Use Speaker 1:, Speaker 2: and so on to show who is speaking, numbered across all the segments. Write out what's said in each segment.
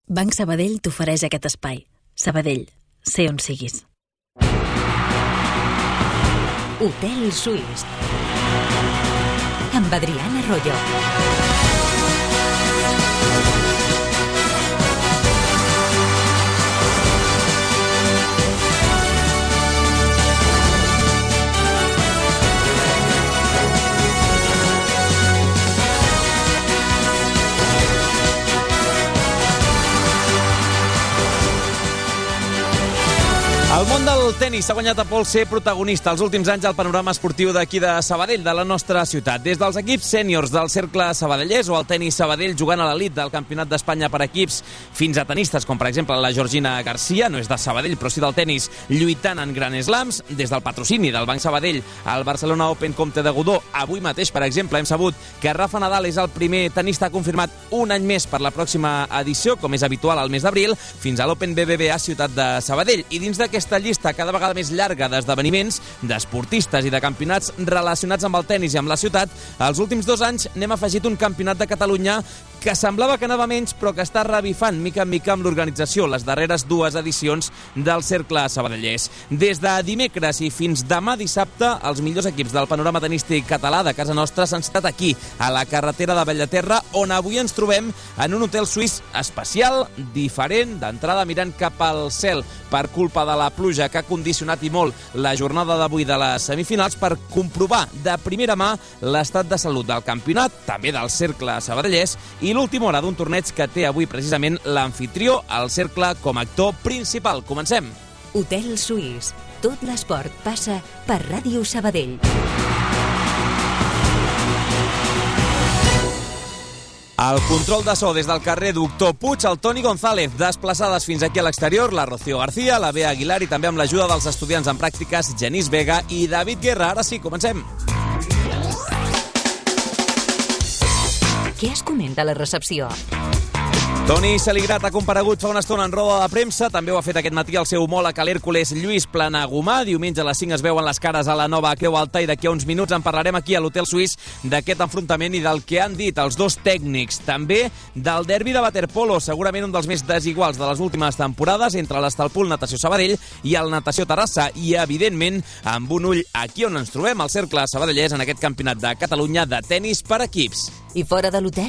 Speaker 1: Banc Sabadell t'ofereix aquest espai. Sabadell, sé on siguis.
Speaker 2: Hotel Suís amb Adriana Royo.
Speaker 3: El món del tenis s'ha guanyat a pols ser protagonista els últims anys al panorama esportiu d'aquí de Sabadell, de la nostra ciutat. Des dels equips sèniors del Cercle Sabadellès o el tenis Sabadell jugant a l'elit del Campionat d'Espanya per equips, fins a tenistes com per exemple la Georgina Garcia, no és de Sabadell però sí del tenis, lluitant en Grand Slams, des del patrocini del Banc Sabadell al Barcelona Open Comte de Godó. Avui mateix, per exemple, hem sabut que Rafa Nadal és el primer tenista confirmat un any més per la pròxima edició, com és habitual al mes d'abril, fins a l'Open BBVA Ciutat de Sabadell. I dins d'aquesta llista cada vegada més llarga d'esdeveniments, d'esportistes i de campionats relacionats amb el tenis i amb la ciutat, els últims 2 anys n'hem afegit un campionat de Catalunya que semblava que anava menys, però que està revifant mica en mica amb l'organització, les darreres 2 edicions del Cercle Sabadellès. Des de dimecres i fins demà dissabte, els millors equips del panorama tenístic català de casa nostra s'han estat aquí, a la carretera de Bellaterra, on avui ens trobem en un hotel suís especial, diferent, d'entrada mirant cap al cel per culpa de la pluja que ha condicionat i molt la jornada d'avui de les semifinals, per comprovar de primera mà l'estat de salut del campionat, també del Cercle Sabadellès, i l'última hora d'un torneig que té avui precisament l'amfitrió, el Cercle, com a actor principal. Comencem.
Speaker 2: Hotel Suís. Tot l'esport passa per Ràdio Sabadell.
Speaker 3: El control de so des del carrer Doctor Puig, el Toni González, desplaçades fins aquí a l'exterior, la Rocío García, la Bea Aguilar i també amb l'ajuda dels estudiants en pràctiques Genís Vega i David Guerra. Ara sí, comencem.
Speaker 2: Què es comenta a la recepció?
Speaker 3: Toni Saligrat ha comparegut fa una estona en roda de premsa, també ho ha fet aquest matí el seu homòleg a l'Hèrcules Lluís Planagumà. Diumenge a les 5 es veuen les cares a la nova Creu Alta i d'aquí a uns minuts en parlarem aquí a l'Hotel Suís d'aquest enfrontament i del que han dit els dos tècnics. També del derbi de waterpolo, segurament un dels més desiguals de les últimes temporades entre l'Estalpul Natació Sabadell i el Natació Terrassa i, evidentment, amb un ull aquí on ens trobem, al Cercle Sabadellès, en aquest campionat de Catalunya de tenis per equips.
Speaker 2: I fora de l'hotel?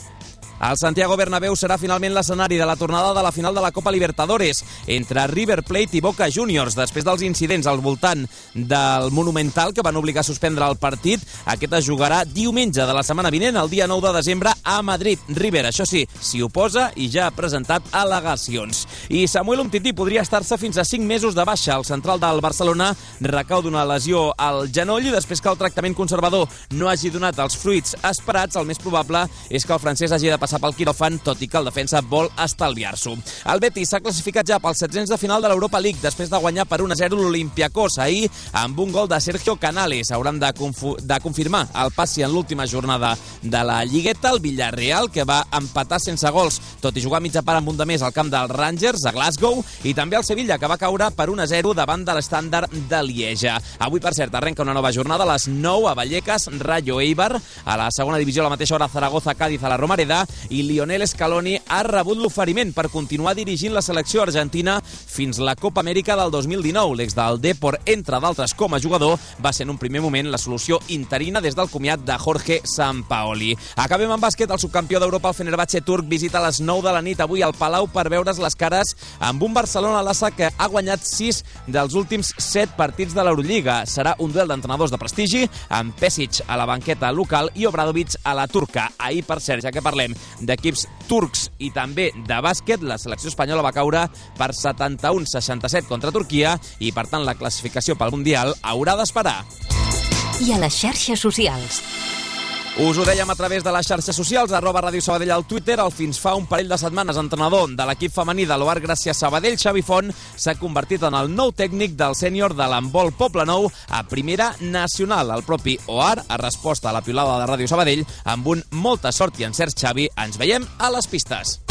Speaker 3: El Santiago Bernabéu serà finalment l'escenari de la tornada de la final de la Copa Libertadores entre River Plate i Boca Juniors. Després dels incidents al voltant del Monumental que van obligar a suspendre el partit, aquest es jugarà diumenge de la setmana vinent, el dia 9 de desembre, a Madrid. River, això sí, s'hi oposa i ja ha presentat al·legacions. I Samuel Umtiti podria estar-se fins a 5 mesos de baixa. El central del Barcelona recau d'una lesió al genoll i després que el tractament conservador no hagi donat els fruits esperats, el més probable és que el francès hagi de passar pel quiròfan, tot i que el defensa vol estalviar-s'ho. El Betis s'ha classificat ja pels 16 de final de l'Europa League després de guanyar per 1-0 l'Olympiacos ahir amb un gol de Sergio Canales. Hauran de confirmar el passi en l'última jornada de la Lligueta. El Villarreal, que va empatar sense gols, tot i jugar mitja part amb un de més al camp dels Rangers a Glasgow, i també el Sevilla, que va caure per 1-0 davant de l'Stàndard de Lieja. Avui, per cert, arrenca una nova jornada a les 9 a Vallecas, Rayo Eibar. A la segona divisió, a la mateixa hora, Zaragoza, Cádiz a la Romareda, i Lionel Scaloni ha rebut l'oferiment per continuar dirigint la selecció argentina fins la Copa Amèrica del 2019. L'ex del Depor, entre d'altres com a jugador, va ser en un primer moment la solució interina des del comiat de Jorge Sampaoli. Acabem amb bàsquet. El subcampió d'Europa, el Fenerbahçe turc, visita a les 9 de la nit avui al Palau per veure's les cares amb un Barcelona-Lassa que ha guanyat 6 dels últims 7 partits de l'Eurolliga. Serà un duel d'entrenadors de prestigi, amb Pesic a la banqueta local i Obradovic a la turca. Ahir, per cert, ja que parlem d'equips turcs i també de bàsquet, la selecció espanyola va caure per 71-67 contra Turquia i, per tant, la classificació pel Mundial haurà d'esperar.
Speaker 2: I a les xarxes socials?
Speaker 3: Us ho dèiem a través de les xarxes socials, @Ràdio Sabadell al Twitter. Fins fa un parell de setmanes, entrenador de l'equip femení de l'Oar Gràcia Sabadell, Xavi Font, s'ha convertit en el nou tècnic del sènior de l'handbol Poblenou a primera nacional. El propi Oar ha respost a la piulada de Ràdio Sabadell amb un molta sort i encert, Xavi. Ens veiem a les pistes.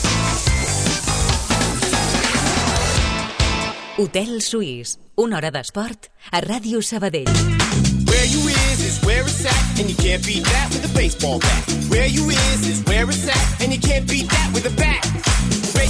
Speaker 2: Hotel Suís, una hora d'esport a Ràdio Sabadell.
Speaker 4: Where you is where it's at, and you can't beat that with a baseball bat. Where you is where it's at, and you can't beat that with a bat.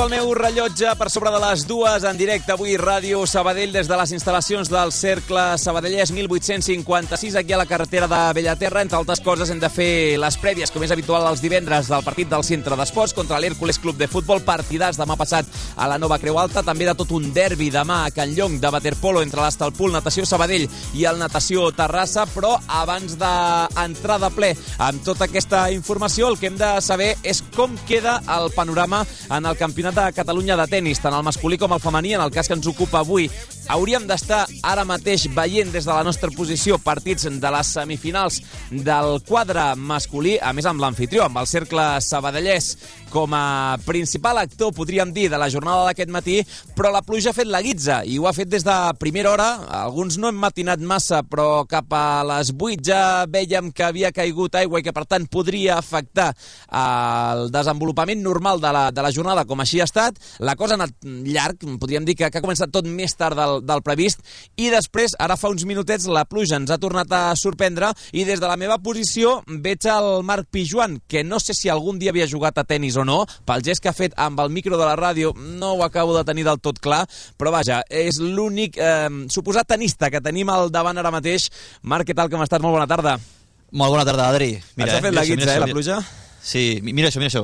Speaker 3: el meu rellotge per sobre de les 2 en directe avui Ràdio Sabadell des de les instal·lacions del Cercle Sabadellès 1856 aquí a la carretera de Bellaterra. Entre altres coses hem de fer les prèvies, com és habitual els divendres, del partit del Centre d'Esports contra l'Hèrcules Club de Futbol, partidars demà passat a la Nova Creu Alta, també de tot un derbi demà a Can Llong de waterpolo entre l'Estalpul Natació Sabadell i el Natació Terrassa. Però abans d'entrar de ple amb tota aquesta informació, el que hem de saber és com queda el panorama en el Campionat de Catalunya de tenis, tant el masculí com el femení, en el cas que ens ocupa avui. Hauríem d'estar ara mateix veient des de la nostra posició partits de les semifinals del quadre masculí, a més amb l'anfitrió, amb el Cercle Sabadellès com a principal actor, podríem dir, de la jornada d'aquest matí, però la pluja ha fet la guitza, i ho ha fet des de primera hora. Alguns no hem matinat massa, però cap a les 8 ja vèiem que havia caigut aigua i que, per tant, podria afectar el desenvolupament normal de la jornada, com així ha estat. La cosa ha anat llarg, podríem dir que ha començat tot més tard del previst, i després, ara fa uns minutets, la pluja ens ha tornat a sorprendre, i des de la meva posició veig el Marc Pijuan, que no sé si algun dia havia jugat a tenis o no, pel gest que ha fet amb el micro de la ràdio no ho acabo de tenir del tot clar, però vaja, és l'únic suposat tenista que tenim al davant ara mateix. Marc, què tal, com estàs? Molt bona tarda.
Speaker 5: Molt bona tarda, Adri.
Speaker 3: Mira, has fet la guitza, la pluja?
Speaker 5: Sí, mira això.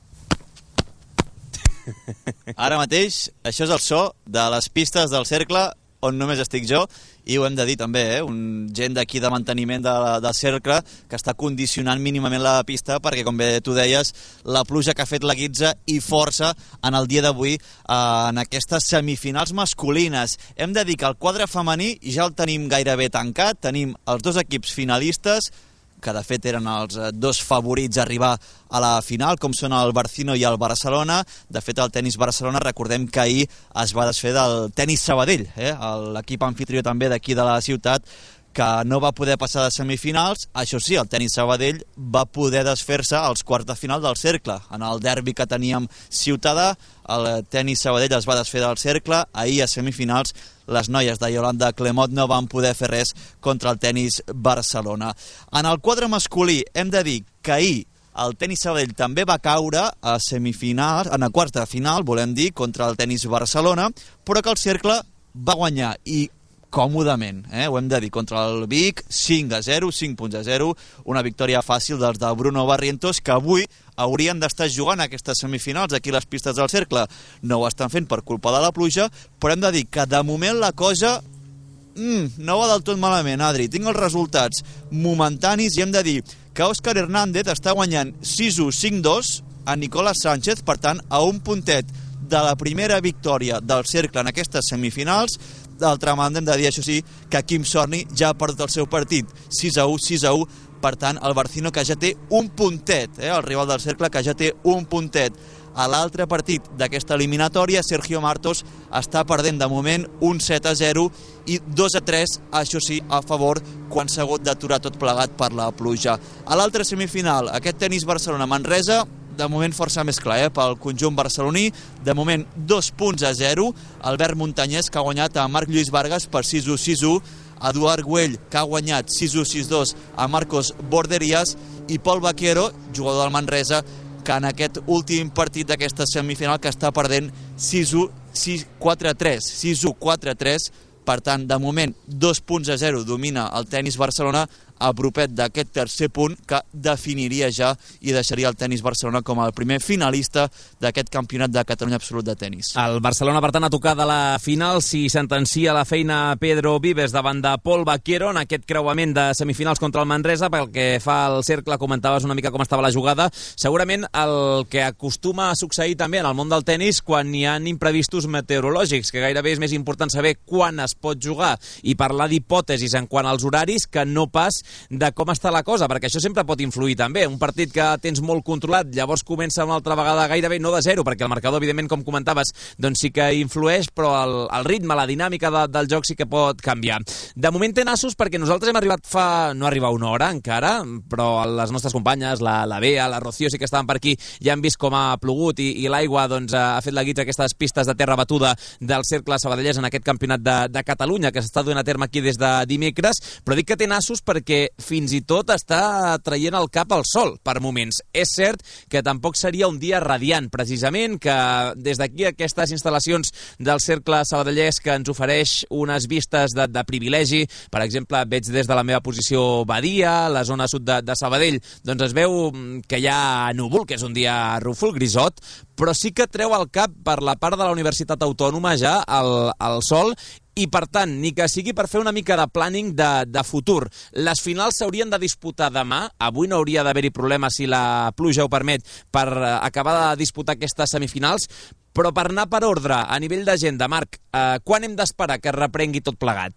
Speaker 5: Ara mateix, això és el so de les pistes del Cercle, on només estic jo, i ho hem de dir també, gent d'aquí de manteniment del Cercle que està condicionant mínimament la pista perquè, com bé tu deies, la pluja que ha fet la guitza i força en el dia d'avui en aquestes semifinals masculines. Hem de dir que el quadre femení ja el tenim gairebé tancat, tenim els dos equips finalistes, que de fet eren els dos favorits a arribar a la final, com són el Barcino i el Barcelona. De fet, el tenis Barcelona, recordem que ahir es va desfer del tenis Sabadell, l'equip anfitrió també d'aquí de la ciutat, que no va poder passar de semifinals. Això sí, el tenis Sabadell va poder desfer-se als quarts de final del Cercle. En el derbi que teníem ciutadà, el tenis Sabadell es va desfer del Cercle. Ahir a semifinals les noies de Yolanda Clemot no van poder fer res contra el tenis Barcelona. En el quadre masculí hem de dir que ahir el tenis Sabadell també va caure a semifinals, en el quart de final, volem dir, contra el tenis Barcelona, però que el Cercle va guanyar, i còmodament, ho hem de dir, contra el Vic, 5-0, 5 punts a 0, una victòria fàcil dels de Bruno Barrientos, que avui haurien d'estar jugant aquestes semifinals aquí a les pistes del Cercle. No ho estan fent per culpa de la pluja, però hem de dir que de moment la cosa no va del tot malament, Adri. Tinc els resultats momentanis i hem de dir que Òscar Hernández està guanyant 6-1, 5-2 a Nicolás Sánchez, per tant, a un puntet de la primera victòria del Cercle en aquestes semifinals. D'altra banda, hem de dir, això sí, que Kim Sorny ja ha perdut el seu partit, 6-1, 6-1, per tant, el Barcino, que ja té un puntet, el rival del Cercle, que ja té un puntet. A l'altre partit d'aquesta eliminatòria, Sergio Martos està perdent de moment un 7-0 i 2-3, això sí, a favor, quan s'ha hagut d'aturar tot plegat per la pluja. A l'altra semifinal, aquest tenis Barcelona-Manresa, de moment força més clar, pel conjunt barceloní. De moment 2-0. Albert Muntanyès, que ha guanyat a Marc Lluís Vargas per 6-1, 6-1. Eduard Güell, que ha guanyat 6-1, 6-2 a Marcos Borderías. I Pol Vaquero, jugador del Manresa, que en aquest últim partit d'aquesta semifinal que està perdent 6-1, 4-3. 6-1, 4-3. Per tant, de moment, 2-0 domina el tenis Barcelona, a propet d'aquest tercer punt que definiria ja i deixaria el tenis Barcelona com el primer finalista d'aquest campionat de Catalunya absolut de tenis.
Speaker 3: El Barcelona, per tant, a tocar de la final si sentencia la feina Pedro Vives davant de Pol Vaquero en aquest creuament de semifinals contra el Manresa. Pel que fa al Cercle, comentaves una mica com estava la jugada. Segurament el que acostuma a succeir també en el món del tenis quan hi ha imprevistos meteorològics, que gairebé és més important saber quan es pot jugar i parlar d'hipòtesis en quant als horaris que no pas de com està la cosa, perquè això sempre pot influir també. Un partit que tens molt controlat, llavors comença una altra vegada gairebé no de zero, perquè el marcador, evidentment, com comentaves, doncs sí que influeix, però el ritme, la dinàmica del joc sí que pot canviar. De moment té nassos perquè nosaltres hem arribat no arriba una hora encara, però les nostres companyes, la Bea, la Rocío, sí que estaven per aquí, ja han vist com ha plogut i l'aigua doncs, ha fet la guitza aquestes pistes de terra batuda del Cercle Sabadellès en aquest campionat de Catalunya que s'està duent a terme aquí des de dimecres, però dic que té nassos perquè perquè fins i tot està traient el cap al sol per moments. És cert que tampoc seria un dia radiant, precisament, que des d'aquí aquestes instal·lacions del Cercle Sabadellès que ens ofereix unes vistes de privilegi, per exemple, veig des de la meva posició Badia, la zona sud de Sabadell, doncs es veu que hi ha núvol, que és un dia rúfol, grisot, però sí que treu el cap per la part de la Universitat Autònoma ja el sol, i per tant, ni que sigui per fer una mica de planning de futur. Les finals s'haurien de disputar demà, avui no hauria d'haver-hi problemes si la pluja ho permet per acabar de disputar aquestes semifinals, però per anar per ordre, a nivell d'agenda, Marc, quan hem d'esperar que es reprengui tot plegat?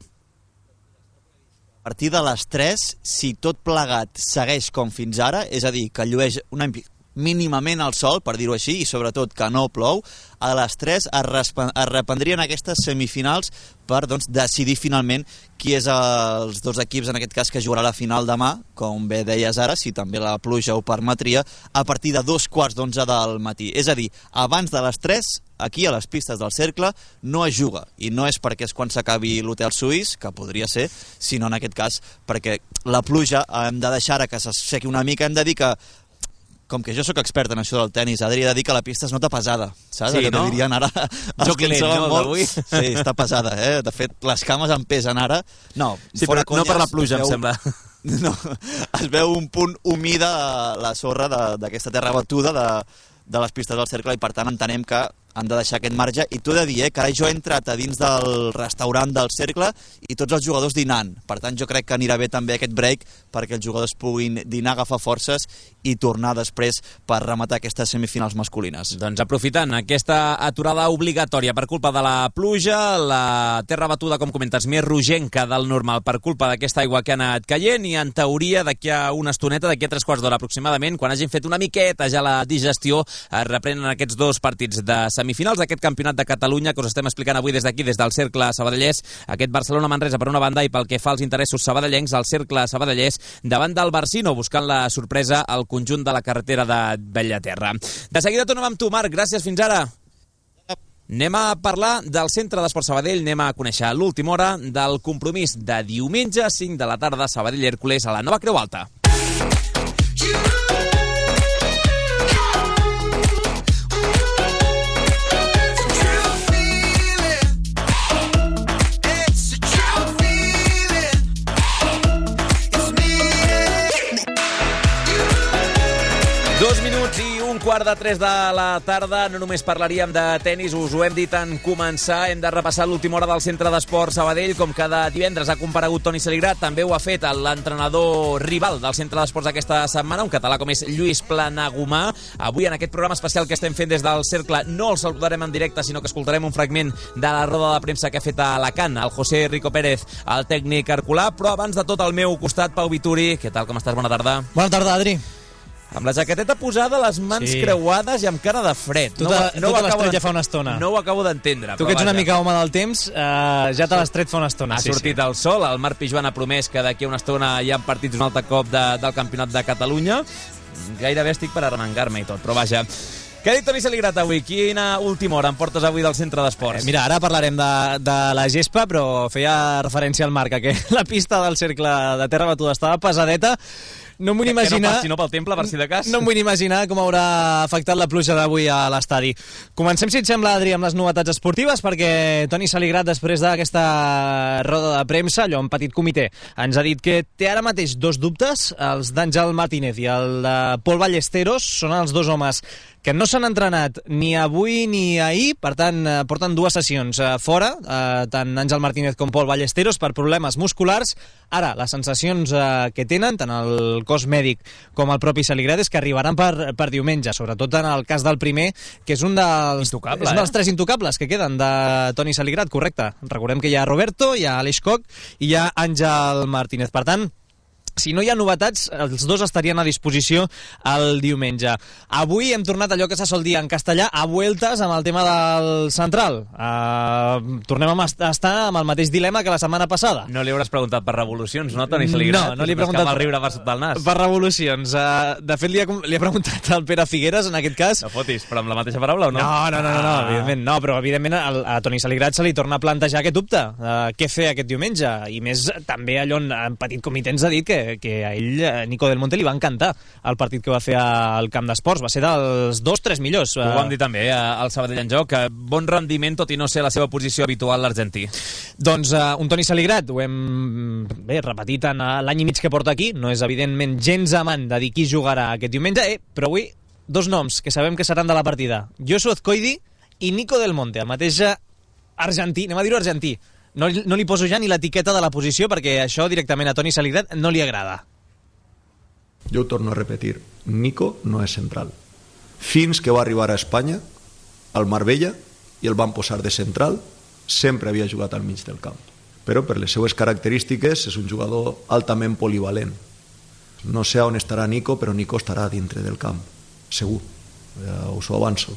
Speaker 5: A partir de les 3, si tot plegat segueix com fins ara, és a dir, que llueix mínimament el sol, per dir-ho així, i sobretot que no plou, a les 3 es reprendrien aquestes semifinals per decidir finalment qui és els dos equips, en aquest cas, que jugarà la final demà, com bé deies ara, si també la pluja ho permetria, a partir de 2:15 del matí. És a dir, abans de les 3, aquí a les pistes del Cercle, no es juga. I no és perquè és quan s'acabi l'hotel suís, que podria ser, sinó en aquest cas perquè la pluja hem de deixar que s'assequi una mica, hem de dir que com que jo sóc expert en això del tenis, Adri, he de dir que la pista es nota pesada, saps?
Speaker 3: Sí, no?
Speaker 5: Dirien ara
Speaker 3: Joc lent, no, d'avui?
Speaker 5: Sí, està pesada, eh? De fet, les cames em pesen ara. No,
Speaker 3: sí, però no per la pluja, em sembla.
Speaker 5: No, es veu un punt humida la sorra d'aquesta terra batuda de les pistes del Cercle, i per tant entenem que han de deixar aquest marge. I t'ho he de dir, que ara jo he entrat a dins del restaurant del Cercle i tots els jugadors dinant. Per tant, jo crec que anirà bé també aquest break perquè els jugadors puguin dinar, agafar forces i tornar després per rematar aquestes semifinals masculines.
Speaker 3: Doncs aprofitant aquesta aturada obligatòria per culpa de la pluja, la terra batuda, com comentes, més rogenca del normal per culpa d'aquesta aigua que ha anat caient, i en teoria d'aquí a una estoneta, d'aquí a 3 quarts d'hora aproximadament, quan hagin fet una miqueta ja la digestió, es reprenen aquests 2 partits de semifinals d'aquest campionat de Catalunya que us estem explicant avui des d'aquí, des del Cercle Sabadellès, aquest Barcelona-Manresa per una banda, i pel que fa als interessos sabadellencs, el Cercle Sabadellès davant del Barcino, buscant la sorpresa al conjunt de la carretera de Bellaterra. De seguida tornem amb tu, Marc. Gràcies, fins ara. Anem a parlar del Centre d'Esport Sabadell, anem a conèixer a l'última hora del compromís de diumenge, 5 de la tarda, Sabadell-Hèrcules, a la Nova Creu Alta. Quart de 3 de la tarda, no només parlaríem de tenis, us ho hem dit en començar, hem de repassar l'última hora del Centre d'Esport Sabadell, com cada divendres ha comparegut Toni Saligrat, també ho ha fet l'entrenador rival del Centre d'Esports aquesta setmana, un català com és Lluís Planagumà. Avui en aquest programa especial que estem fent des del Cercle no el saludarem en directe, sinó que escoltarem un fragment de la roda de premsa que ha fet a Alacant, el José Rico Pérez, el tècnic herculà, però abans de tot al meu costat, Pau Vituri. Què tal, com estàs? Bona tarda.
Speaker 6: Bona tarda, Adri.
Speaker 3: Amb la jaqueteta posada, les mans creuades i amb cara de fred.
Speaker 6: Tu te l'has tret ja fa una estona.
Speaker 3: No ho acabo d'entendre.
Speaker 6: Tu que ets una mica home del temps, ja te l'has tret fa una estona.
Speaker 3: Ha sortit el sol, el Marc Pijuan ha promès que d'aquí a una estona hi ha partits un altre cop del Campionat de Catalunya. Gairebé estic per arremangar-me i tot, però vaja. Què ha dit Toni Saligrat avui? Quina última hora em portes avui del Centre d'Esports?
Speaker 6: Mira, ara parlarem de la gespa, però feia referència al Marc, que la pista del Cercle de terra batuda estava pesadeta. No m'ho imaginar...
Speaker 3: Que no passi, no, pel temple, per si de cas.
Speaker 6: No m'ho imaginar com haurà afectat la pluja d'avui a l'estadi. Comencem, si et sembla, Adri, amb les novetats esportives, perquè Toni Saligrat, després d'aquesta roda de premsa, allò en petit comitè, ens ha dit que té ara mateix 2 dubtes, els d'Àngel Martínez i el de Pol Ballesteros. Són els 2 homes que no s'han entrenat ni avui ni ahir, per tant, porten 2 sessions fora, tant Àngel Martínez com Pol Ballesteros, per problemes musculars. Ara, les sensacions que tenen, tant el cos mèdic com el propi Saligrat, és que arribaran per diumenge, sobretot en el cas del primer, que és un dels 3 intocables que queden de Toni Saligrat, correcte. Recordem que hi ha Roberto, hi ha Aleix Koch i hi ha Àngel Martínez. Per tant, si no hi ha novetats, els 2 estarien a disposició el diumenge. Avui hem tornat allò que se sol dir en castellà a vueltes amb el tema del central. Tornem a estar amb el mateix dilema que la setmana passada.
Speaker 3: No li hauràs preguntat per revolucions, no, Toni Saligrat?
Speaker 6: No li he preguntat
Speaker 3: per riure per sota el nas.
Speaker 6: Per revolucions. De fet, li he preguntat al Pere Figueres, en aquest cas.
Speaker 3: No fotis, però amb la mateixa paraula o no?
Speaker 6: No, evidentment no, però evidentment a Toni Saligrat se li torna a plantejar aquest dubte. Què fer aquest diumenge? I més també allò en petit comitè ens ha dit que que a ell, Nico Del Monte, li va encantar el partit que va fer al Camp d'Esports. Va ser dels 2-3 millors.
Speaker 3: Ho vam dir també al Sabadell en joc, bon rendiment tot i no ser la seva posició habitual l'argentí.
Speaker 6: Doncs un Toni Saligrat, ho hem repetit en l'any i mig que porta aquí, no és evidentment gens amant de dir qui jugarà aquest diumenge, però avui dos noms que sabem que seran de la partida, Josu Azcoidi i Nico Del Monte, el mateix argentí, anem a dir-ho argentí. No li poso ja ni l'etiqueta de la posició perquè això directament a Toni Saligrat no li agrada.
Speaker 7: Jo ho torno a repetir, Nico no és central. Fins que va arribar a Espanya, al Marbella, i el van posar de central, sempre havia jugat al mig del camp. Però per les seues característiques és un jugador altament polivalent. No sé on estarà Nico, però Nico estarà dintre del camp, segur, ja us ho avanço.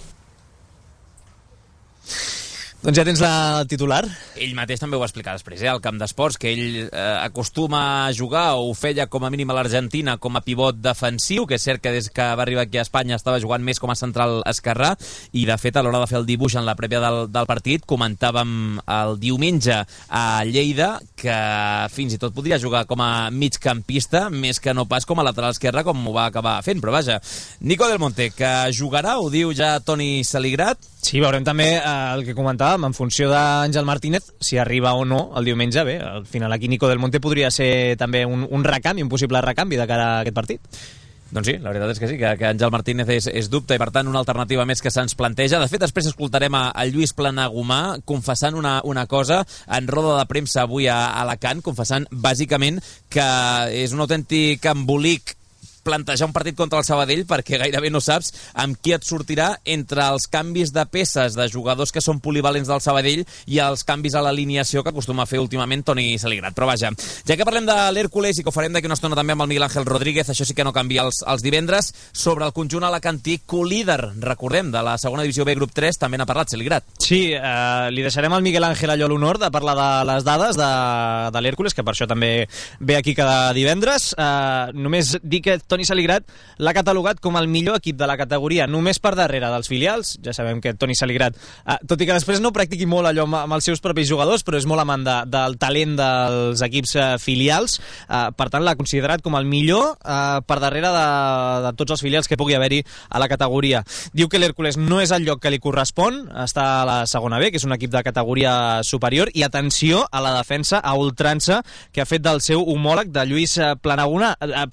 Speaker 6: Doncs ja tens la titular.
Speaker 3: Ell mateix també ho va explicar després, al Camp d'Esports, que ell acostuma a jugar, o ho feia com a mínim a l'Argentina, com a pivot defensiu, que és cert que des que va arribar aquí a Espanya estava jugant més com a central esquerrà, i de fet a l'hora de fer el dibuix en la prèvia del partit comentàvem el diumenge a Lleida que fins i tot podria jugar com a migcampista més que no pas com a lateral esquerra com ho va acabar fent, però vaja, Nico Del Monte, que jugarà, ho diu ja Toni Saligrat.
Speaker 6: Sí, veurem també el que comentàvem en funció d'Àngel Martínez, si arriba o no el diumenge. Bé, al final aquí Nico Del Monte podria ser també un recanvi, un possible recanvi de cara a aquest partit.
Speaker 3: Doncs sí, la veritat és que sí, que Àngel Martínez és dubte i per tant una alternativa més que se'ns planteja. De fet, després escoltarem a Lluís Planagumà confessant una cosa en roda de premsa avui a Alacant, confessant bàsicament que és un autèntic embolic plantejar un partit contra el Sabadell perquè gairebé no saps amb qui et sortirà entre els canvis de peces de jugadors que són polivalents del Sabadell i els canvis a l'alineació que acostuma a fer últimament Toni Saligrat. Però vaja, ja que parlem de l'Hèrcules i que ho farem d'aquí una estona també amb el Miguel Ángel Rodríguez, això sí que no canvia els divendres, sobre el conjunt alacantí colíder, recordem, de la segona divisió B grup 3, també n'ha parlat Saligrat.
Speaker 6: Sí, li deixarem al Miguel Ángel allò l'honor de parlar de les dades de l'Hèrcules, que per això també ve aquí cada divendres. Només dir que Toni Saligrat l'ha catalogat com el millor equip de la categoria, només per darrere dels filials. Ja sabem que Toni Saligrat, tot i que després no practiqui molt allò amb els seus propis jugadors, però és molt amant del talent dels equips filials, per tant l'ha considerat com el millor per darrere de tots els filials que pugui haver-hi a la categoria. Diu que l'Hèrcules no és el lloc que li correspon, està a la segona B, que és un equip de categoria superior, i atenció a la defensa a ultrança que ha fet del seu homòleg de Lluís Planagumà.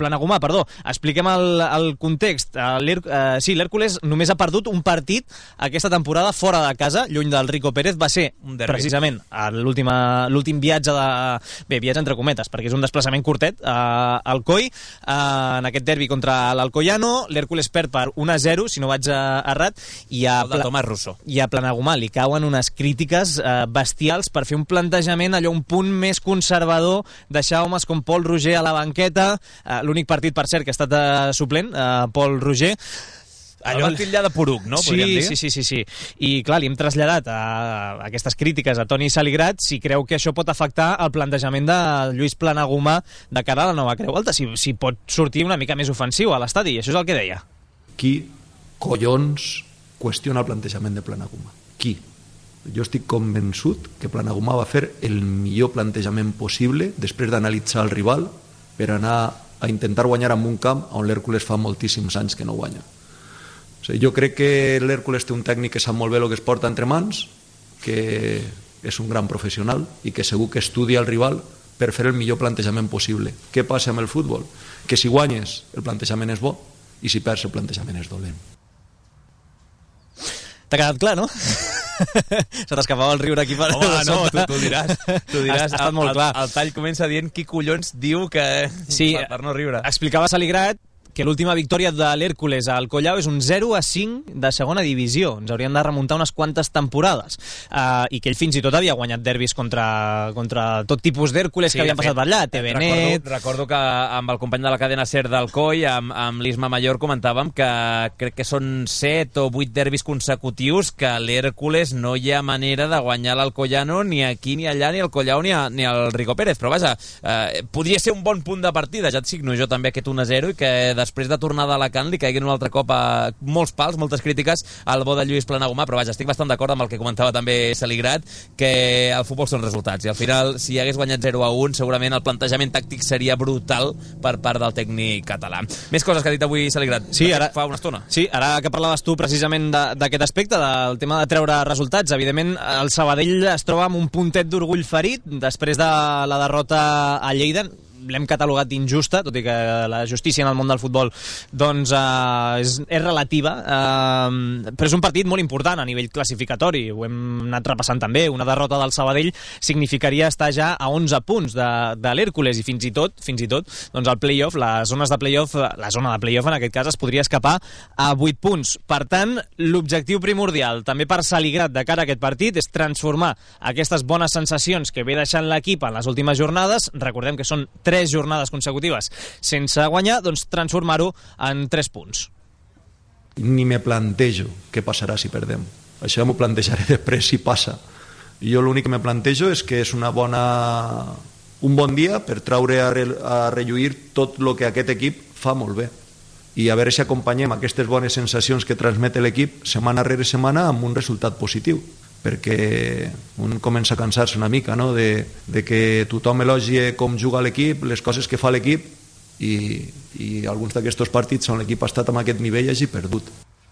Speaker 6: Expliquem el context. Sí, l'Hèrcules només ha perdut un partit aquesta temporada fora de casa, lluny del Rico Pérez. Va ser precisament l'últim viatge viatge entre cometes, perquè és un desplaçament curtet al Coi, en aquest derbi contra l'Alcoyano. L'Hèrcules perd per 1-0, si no vaig errat, i a Planagumà li cauen unes crítiques bestials per fer un plantejament allò un punt més conservador, deixar homes com Pol Roger a la banqueta. L'únic partit, per cert, que ha estat suplent, Pol Roger.
Speaker 3: El van titllar de poruc, no?
Speaker 6: Sí. I clar, li hem traslladat aquestes crítiques a Toni Saligrat si creu que això pot afectar el plantejament de Lluís Planagumà de cara a la nova Creu Alta, si pot sortir una mica més ofensiu a l'estadi, i això és el que deia.
Speaker 7: Qui collons qüestiona el plantejament de Planagumà? Qui? Jo estic convençut que Planagumà va fer el millor plantejament possible després d'analitzar el rival per anar a intentar guanyar en un camp on l'Hèrcules fa moltíssims anys que no guanya. O sigui, jo crec que l'Hèrcules té un tècnic que sap molt bé el que es porta entre mans, que és un gran professional i que segur que estudia el rival per fer el millor plantejament possible. Què passa amb el futbol? Que si guanyes el plantejament és bo i si perds el plantejament és dolent.
Speaker 6: T'ha quedat clar, no? Se t'escapava el riure aquí per...
Speaker 3: Home, no, tu diràs.
Speaker 6: Ha estat molt clar.
Speaker 3: El tall comença dient qui collons diu que...
Speaker 6: Sí,
Speaker 3: per no riure.
Speaker 6: Explicava Saligrat que l'última victòria de l'Hèrcules al Collao és un 0-5 de segona divisió. Ens haurien de remuntar unes quantes temporades. I que ell fins i tot havia guanyat derbis contra tot tipus d'Hèrcules que havien passat per allà. TVNet...
Speaker 3: Recordo que amb el company de la cadena SER del COI, amb l'Isma Mayor, comentàvem que crec que són 7 o 8 derbis consecutius que l'Hèrcules no hi ha manera de guanyar l'Alcoyano ni aquí ni allà, ni al Collao ni al Rico Pérez. Però vaja, podria ser un bon punt de partida. Ja et signo jo també aquest 1-0 i que després de tornar d'Alacant li caiguin un altre cop a molts pals, moltes crítiques al bo de Lluís Planagumà, però vaja, estic bastant d'acord amb el que comentava també Saligrat, que el futbol són resultats, i al final, si hagués guanyat 0-1, segurament el plantejament tàctic seria brutal per part del tècnic català. Més coses que ha dit avui Saligrat,
Speaker 6: sí, ara,
Speaker 3: fa una estona.
Speaker 6: Sí, ara que parlaves tu precisament d'aquest aspecte, del tema de treure resultats, evidentment el Sabadell es troba amb un puntet d'orgull ferit després de la derrota a Lleida. L'hem catalogat d'injusta, tot i que la justícia en el món del futbol doncs, és relativa, però és un partit molt important a nivell classificatori, ho hem anat repassant també. Una derrota del Sabadell significaria estar ja a 11 punts de l'Hèrcules, i fins i tot doncs el play-off, la zona de play-off en aquest cas es podria escapar a 8 punts. Per tant, l'objectiu primordial també per Saligrat de cara a aquest partit és transformar aquestes bones sensacions que ve deixant l'equip en les últimes jornades, recordem que són 3 jornades consecutives sense guanyar, doncs transformar-ho en 3 punts.
Speaker 7: Ni me plantejo què passarà si perdem. Això m'ho plantejaré després si passa. Jo l'únic que me plantejo és que és un bon dia per traure a relluir tot el que aquest equip fa molt bé. I a veure si acompanyem aquestes bones sensacions que transmet l'equip setmana rere setmana amb un resultat positiu, perquè un comença a cansar-se una mica, no? de que tothom elogie com juga l'equip, les coses que fa l'equip, i alguns d'aquests partits on l'equip ha estat amb aquest nivell hagi perdut.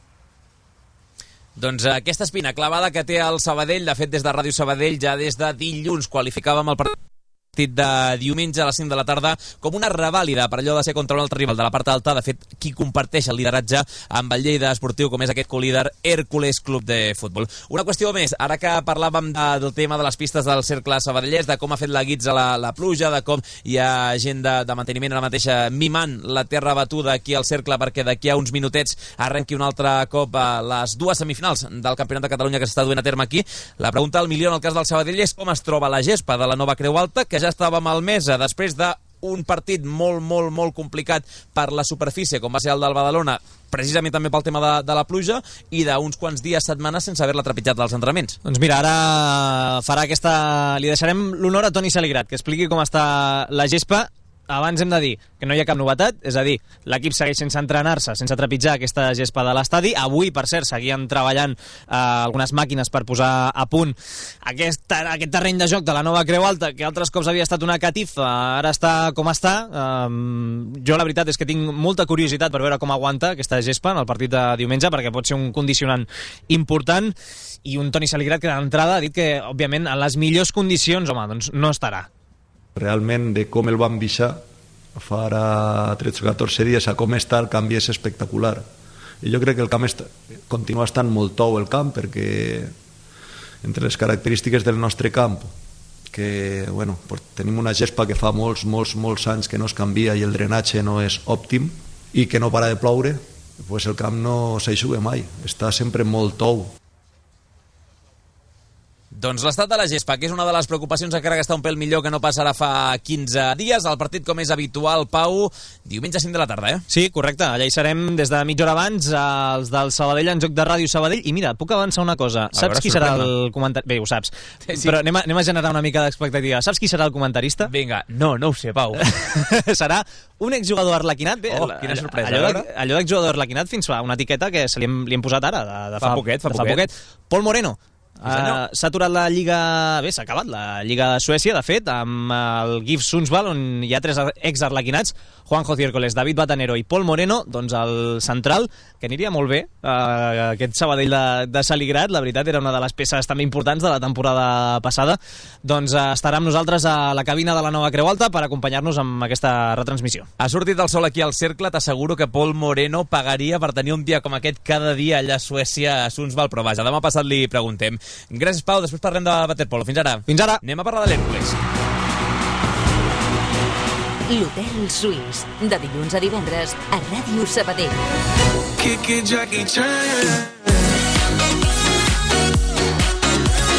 Speaker 3: Doncs aquesta espina clavada que té el Sabadell, de fet des de Ràdio Sabadell ja des de dilluns qualificàvem el partit de diumenge a les 5 de la tarda com una revàlida per allò de ser contra un altre rival de la part alta. De fet, qui comparteix el lideratge amb el Lleida Esportiu, com és aquest colíder Hèrcules Club de Futbol. Una qüestió més, ara que parlàvem del tema de les pistes del cercle sabadellès, de com ha fet la guitza la pluja, de com hi ha gent de manteniment ara mateixa mimant la terra batuda aquí al cercle perquè d'aquí a uns minutets arrenqui un altre cop a les 2 semifinals del Campionat de Catalunya que s'està duent a terme aquí. La pregunta al milió en el cas del Sabadell és com es troba la gespa de la nova Creu Alta, que ja estava malmesa després d'un partit molt complicat per la superfície, com va ser el del Badalona, precisament també pel tema de la pluja, i d'uns quants dies, setmanes, sense haver-la trepitjat dels entrenaments.
Speaker 6: Doncs mira, ara farà li deixarem l'honor a Toni Saligrat, que expliqui com està la gespa. Abans hem de dir que no hi ha cap novetat, és a dir, l'equip segueix sense entrenar-se, sense trepitjar aquesta gespa de l'estadi. Avui, per cert, seguien treballant algunes màquines per posar a punt aquest terreny de joc de la nova Creu Alta, que altres cops havia estat una catifa, ara està com està. Jo la veritat és que tinc molta curiositat per veure com aguanta aquesta gespa en el partit de diumenge, perquè pot ser un condicionant important, i un Toni Saligrat que d'entrada ha dit que, òbviament, en les millors condicions, home, doncs no estarà.
Speaker 7: Realment, de com el vam deixar fa ara 13 o 14 dies a com està, el canvi és espectacular. I jo crec que el camp continua estant molt tou, el camp, perquè entre les característiques del nostre camp, que bueno, tenim una gespa que fa molts anys que no es canvia i el drenatge no és òptim i que no para de ploure, pues el camp no s'eixuga mai, està sempre molt tou.
Speaker 3: Doncs l'estat de la gespa, que és una de les preocupacions, encara que està un pèl millor que no passarà fa 15 dies. El partit, com és habitual, Pau, diumenge a 5 de la tarda, eh?
Speaker 6: Sí, correcte. Allà hi serem des de mitja hora abans, els del Sabadell en joc de Ràdio Sabadell. I mira, puc avançar una cosa. Saps qui serà el comentarista? Bé, ho saps. Sí. Però anem a generar una mica d'expectativa. Saps qui serà el comentarista?
Speaker 3: Vinga, no ho sé, Pau.
Speaker 6: Serà un exjugador arlequinat. Bé,
Speaker 3: quina sorpresa.
Speaker 6: Allò d'exjugador arlequinat fins fa una etiqueta que li hem posat ara.
Speaker 3: Fa poquet.
Speaker 6: Pol Moreno. S'ha aturat la Lliga... Bé, s'ha acabat la Lliga de Suècia, de fet, amb el GIF Sundsvall, on hi ha 3 ex-arlequinats, Juanjo Ciércoles, David Batanero i Pol Moreno, doncs el central, que aniria molt bé, aquest Sabadell de Saligrat, la veritat era una de les peces també importants de la temporada passada, doncs estarà amb nosaltres a la cabina de la nova Creu Alta per acompanyar-nos amb aquesta retransmissió.
Speaker 3: Ha sortit el sol aquí al cercle, t'asseguro que Pol Moreno pagaria per tenir un dia com aquest cada dia allà a Suècia, a Sundsvall, però vaja, demà passat li preguntem. Gràcies, Pau. Després parlem de waterpolo. Fins ara.
Speaker 6: Fins ara.
Speaker 3: Anem a parlar de l'Hèrcules.
Speaker 2: L'Hotel Suís, de dilluns a divendres a Ràdio Sabadell.
Speaker 4: Jackie Chan.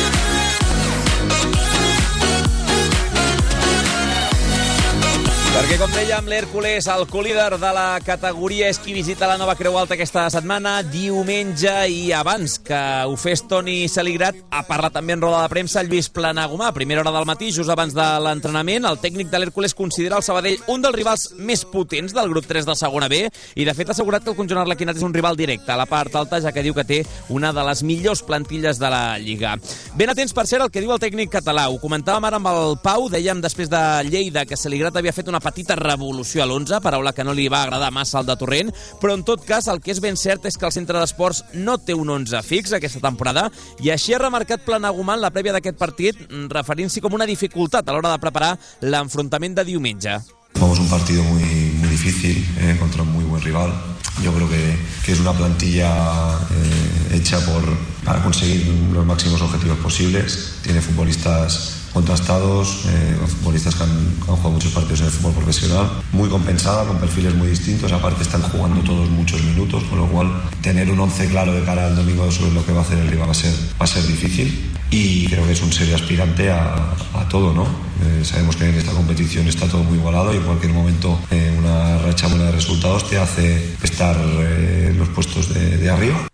Speaker 6: Perquè
Speaker 3: Perquè, com dèiem, l'Hèrcules, el colíder de la categoria, és qui visita la Nova Creu Alta aquesta setmana, diumenge, i abans que ho fes Toni Saligrat, ha parlat també en roda de premsa Lluís Planagumà. A primera hora del matí, just abans de l'entrenament, el tècnic de l'Hèrcules considera el Sabadell un dels rivals més potents del grup 3 de segona B i, de fet, ha assegurat que el conjunt arlequinat és un rival directe a la part alta, ja que diu que té una de les millors plantilles de la Lliga. Ben atents, per cert, el que diu el tècnic català. Ho comentàvem ara amb el Pau, dèiem després de Lleida que Saligrat havia fet una petita revolució a l'11, paraula que no li va agradar massa al de Torrent, però en tot cas el que és ben cert és que el centre d'esports no té un 11 fix aquesta temporada, i així ha remarcat Planagumà en la prèvia d'aquest partit, referint-s'hi com una dificultat a l'hora de preparar l'enfrontament de diumenge.
Speaker 8: Jugamos un partido muy difícil contra un muy buen rival. Yo creo que es una plantilla hecha para conseguir los máximos objetivos posibles. Tiene futbolistas contrastados, futbolistas que han jugado muchos partidos en el fútbol profesional, muy compensada, con perfiles muy distintos. Aparte están jugando todos muchos minutos, con lo cual tener un 11 claro de cara al domingo sobre lo que va a hacer el rival va a ser difícil, y creo que es un serio aspirante a todo, ¿no? Sabemos que en esta competición está todo muy igualado y en cualquier momento una racha buena de resultados te hace estar en los puestos de arriba.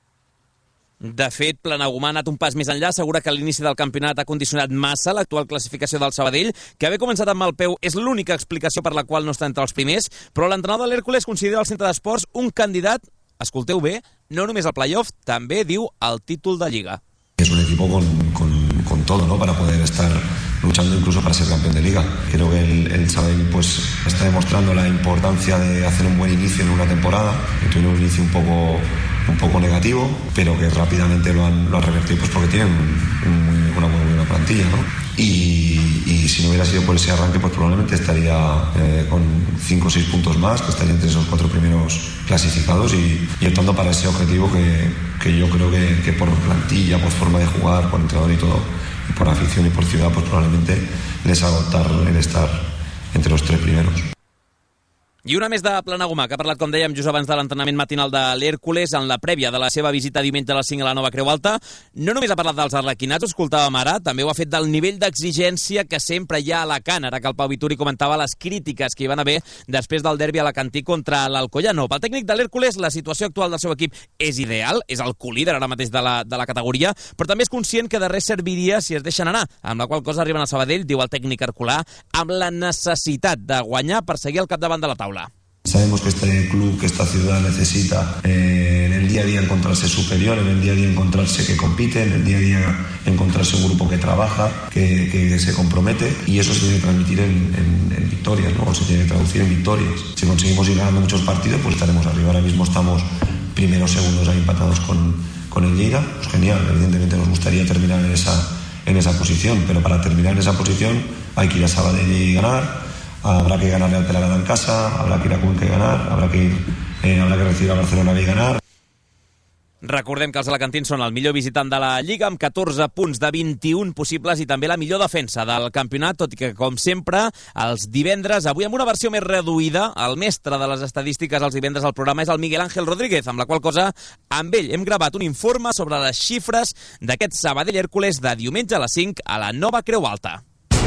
Speaker 3: De fet, Planagumà ha anat un pas més enllà, assegura que l'inici del campionat ha condicionat massa l'actual classificació del Sabadell, que haver començat amb el peu és l'única explicació per la qual no està entre els primers, però l'entrenador de l'Hèrcules considera el centre d'esports un candidat, escolteu bé, no només al playoff, també diu al títol de Lliga.
Speaker 8: Es un equipo con todo, ¿no? Para poder estar luchando incluso para ser campeón de Liga. Creo que el Sabadell pues está demostrando la importancia de hacer un buen inicio en una temporada, que tuvo un inicio un poco negativo, pero que rápidamente lo han revertido, pues porque tienen una muy buena plantilla, ¿no? Y si no hubiera sido por ese arranque, pues probablemente estaría con 5 o 6 puntos más, que estaría entre esos 4 primeros clasificados y optando para ese objetivo que yo creo que por plantilla, por forma de jugar, por entrenador y todo, y por afición y por ciudad, pues probablemente les haga optar en estar entre los 3 primeros.
Speaker 3: I una més de Planagumà, que ha parlat, com dèiem, just abans de l'entrenament matinal de l'Hèrcules, en la prèvia de la seva visita diumenge a les 5 a la Nova Creu Alta. No només ha parlat dels arlequinats, ho escoltàvem ara, també ho ha fet del nivell d'exigència que sempre hi ha a Alacant, ara que el Pau Vituri comentava les crítiques que hi van haver després del derbi alacantí contra l'Alcoyano. Pel tècnic de l'Hèrcules, la situació actual del seu equip és ideal, és el colíder ara mateix de la categoria, però també és conscient que de res serviria si es deixen anar, amb la qual cosa arriben al Sabadell, diu el tècnic herculà, amb la necessitat de guanyar per seguir al capdavant de la taula.
Speaker 8: Sabemos que este club, que esta ciudad necesita en el día a día encontrarse superior, en el día a día encontrarse que compite, en el día a día encontrarse un grupo que trabaja, que se compromete, y eso se tiene que transmitir en victorias, ¿no? Se tiene que traducir en victorias. Si conseguimos ir ganando muchos partidos, pues estaremos arriba. Ahora mismo estamos primeros, segundos ahí empatados con el Lleida, pues genial. Evidentemente nos gustaría terminar en esa posición, pero para terminar en esa posición hay que ir a Sabadell y ganar. Habrá que ganarle al Peralada en casa, habrá que ir a Cuenca y ganar, habrá que recibir a Barcelona y ganar.
Speaker 3: Recordem que els alacantins són el millor visitant de la Lliga, amb 14 punts de 21 possibles i també la millor defensa del campionat, tot i que, com sempre, els divendres, avui amb una versió més reduïda, el mestre de les estadístiques els divendres al programa és el Miguel Ángel Rodríguez, amb la qual cosa amb ell hem gravat un informe sobre les xifres d'aquest Sabadell Hèrcules de diumenge a les 5 a la Nova Creu Alta.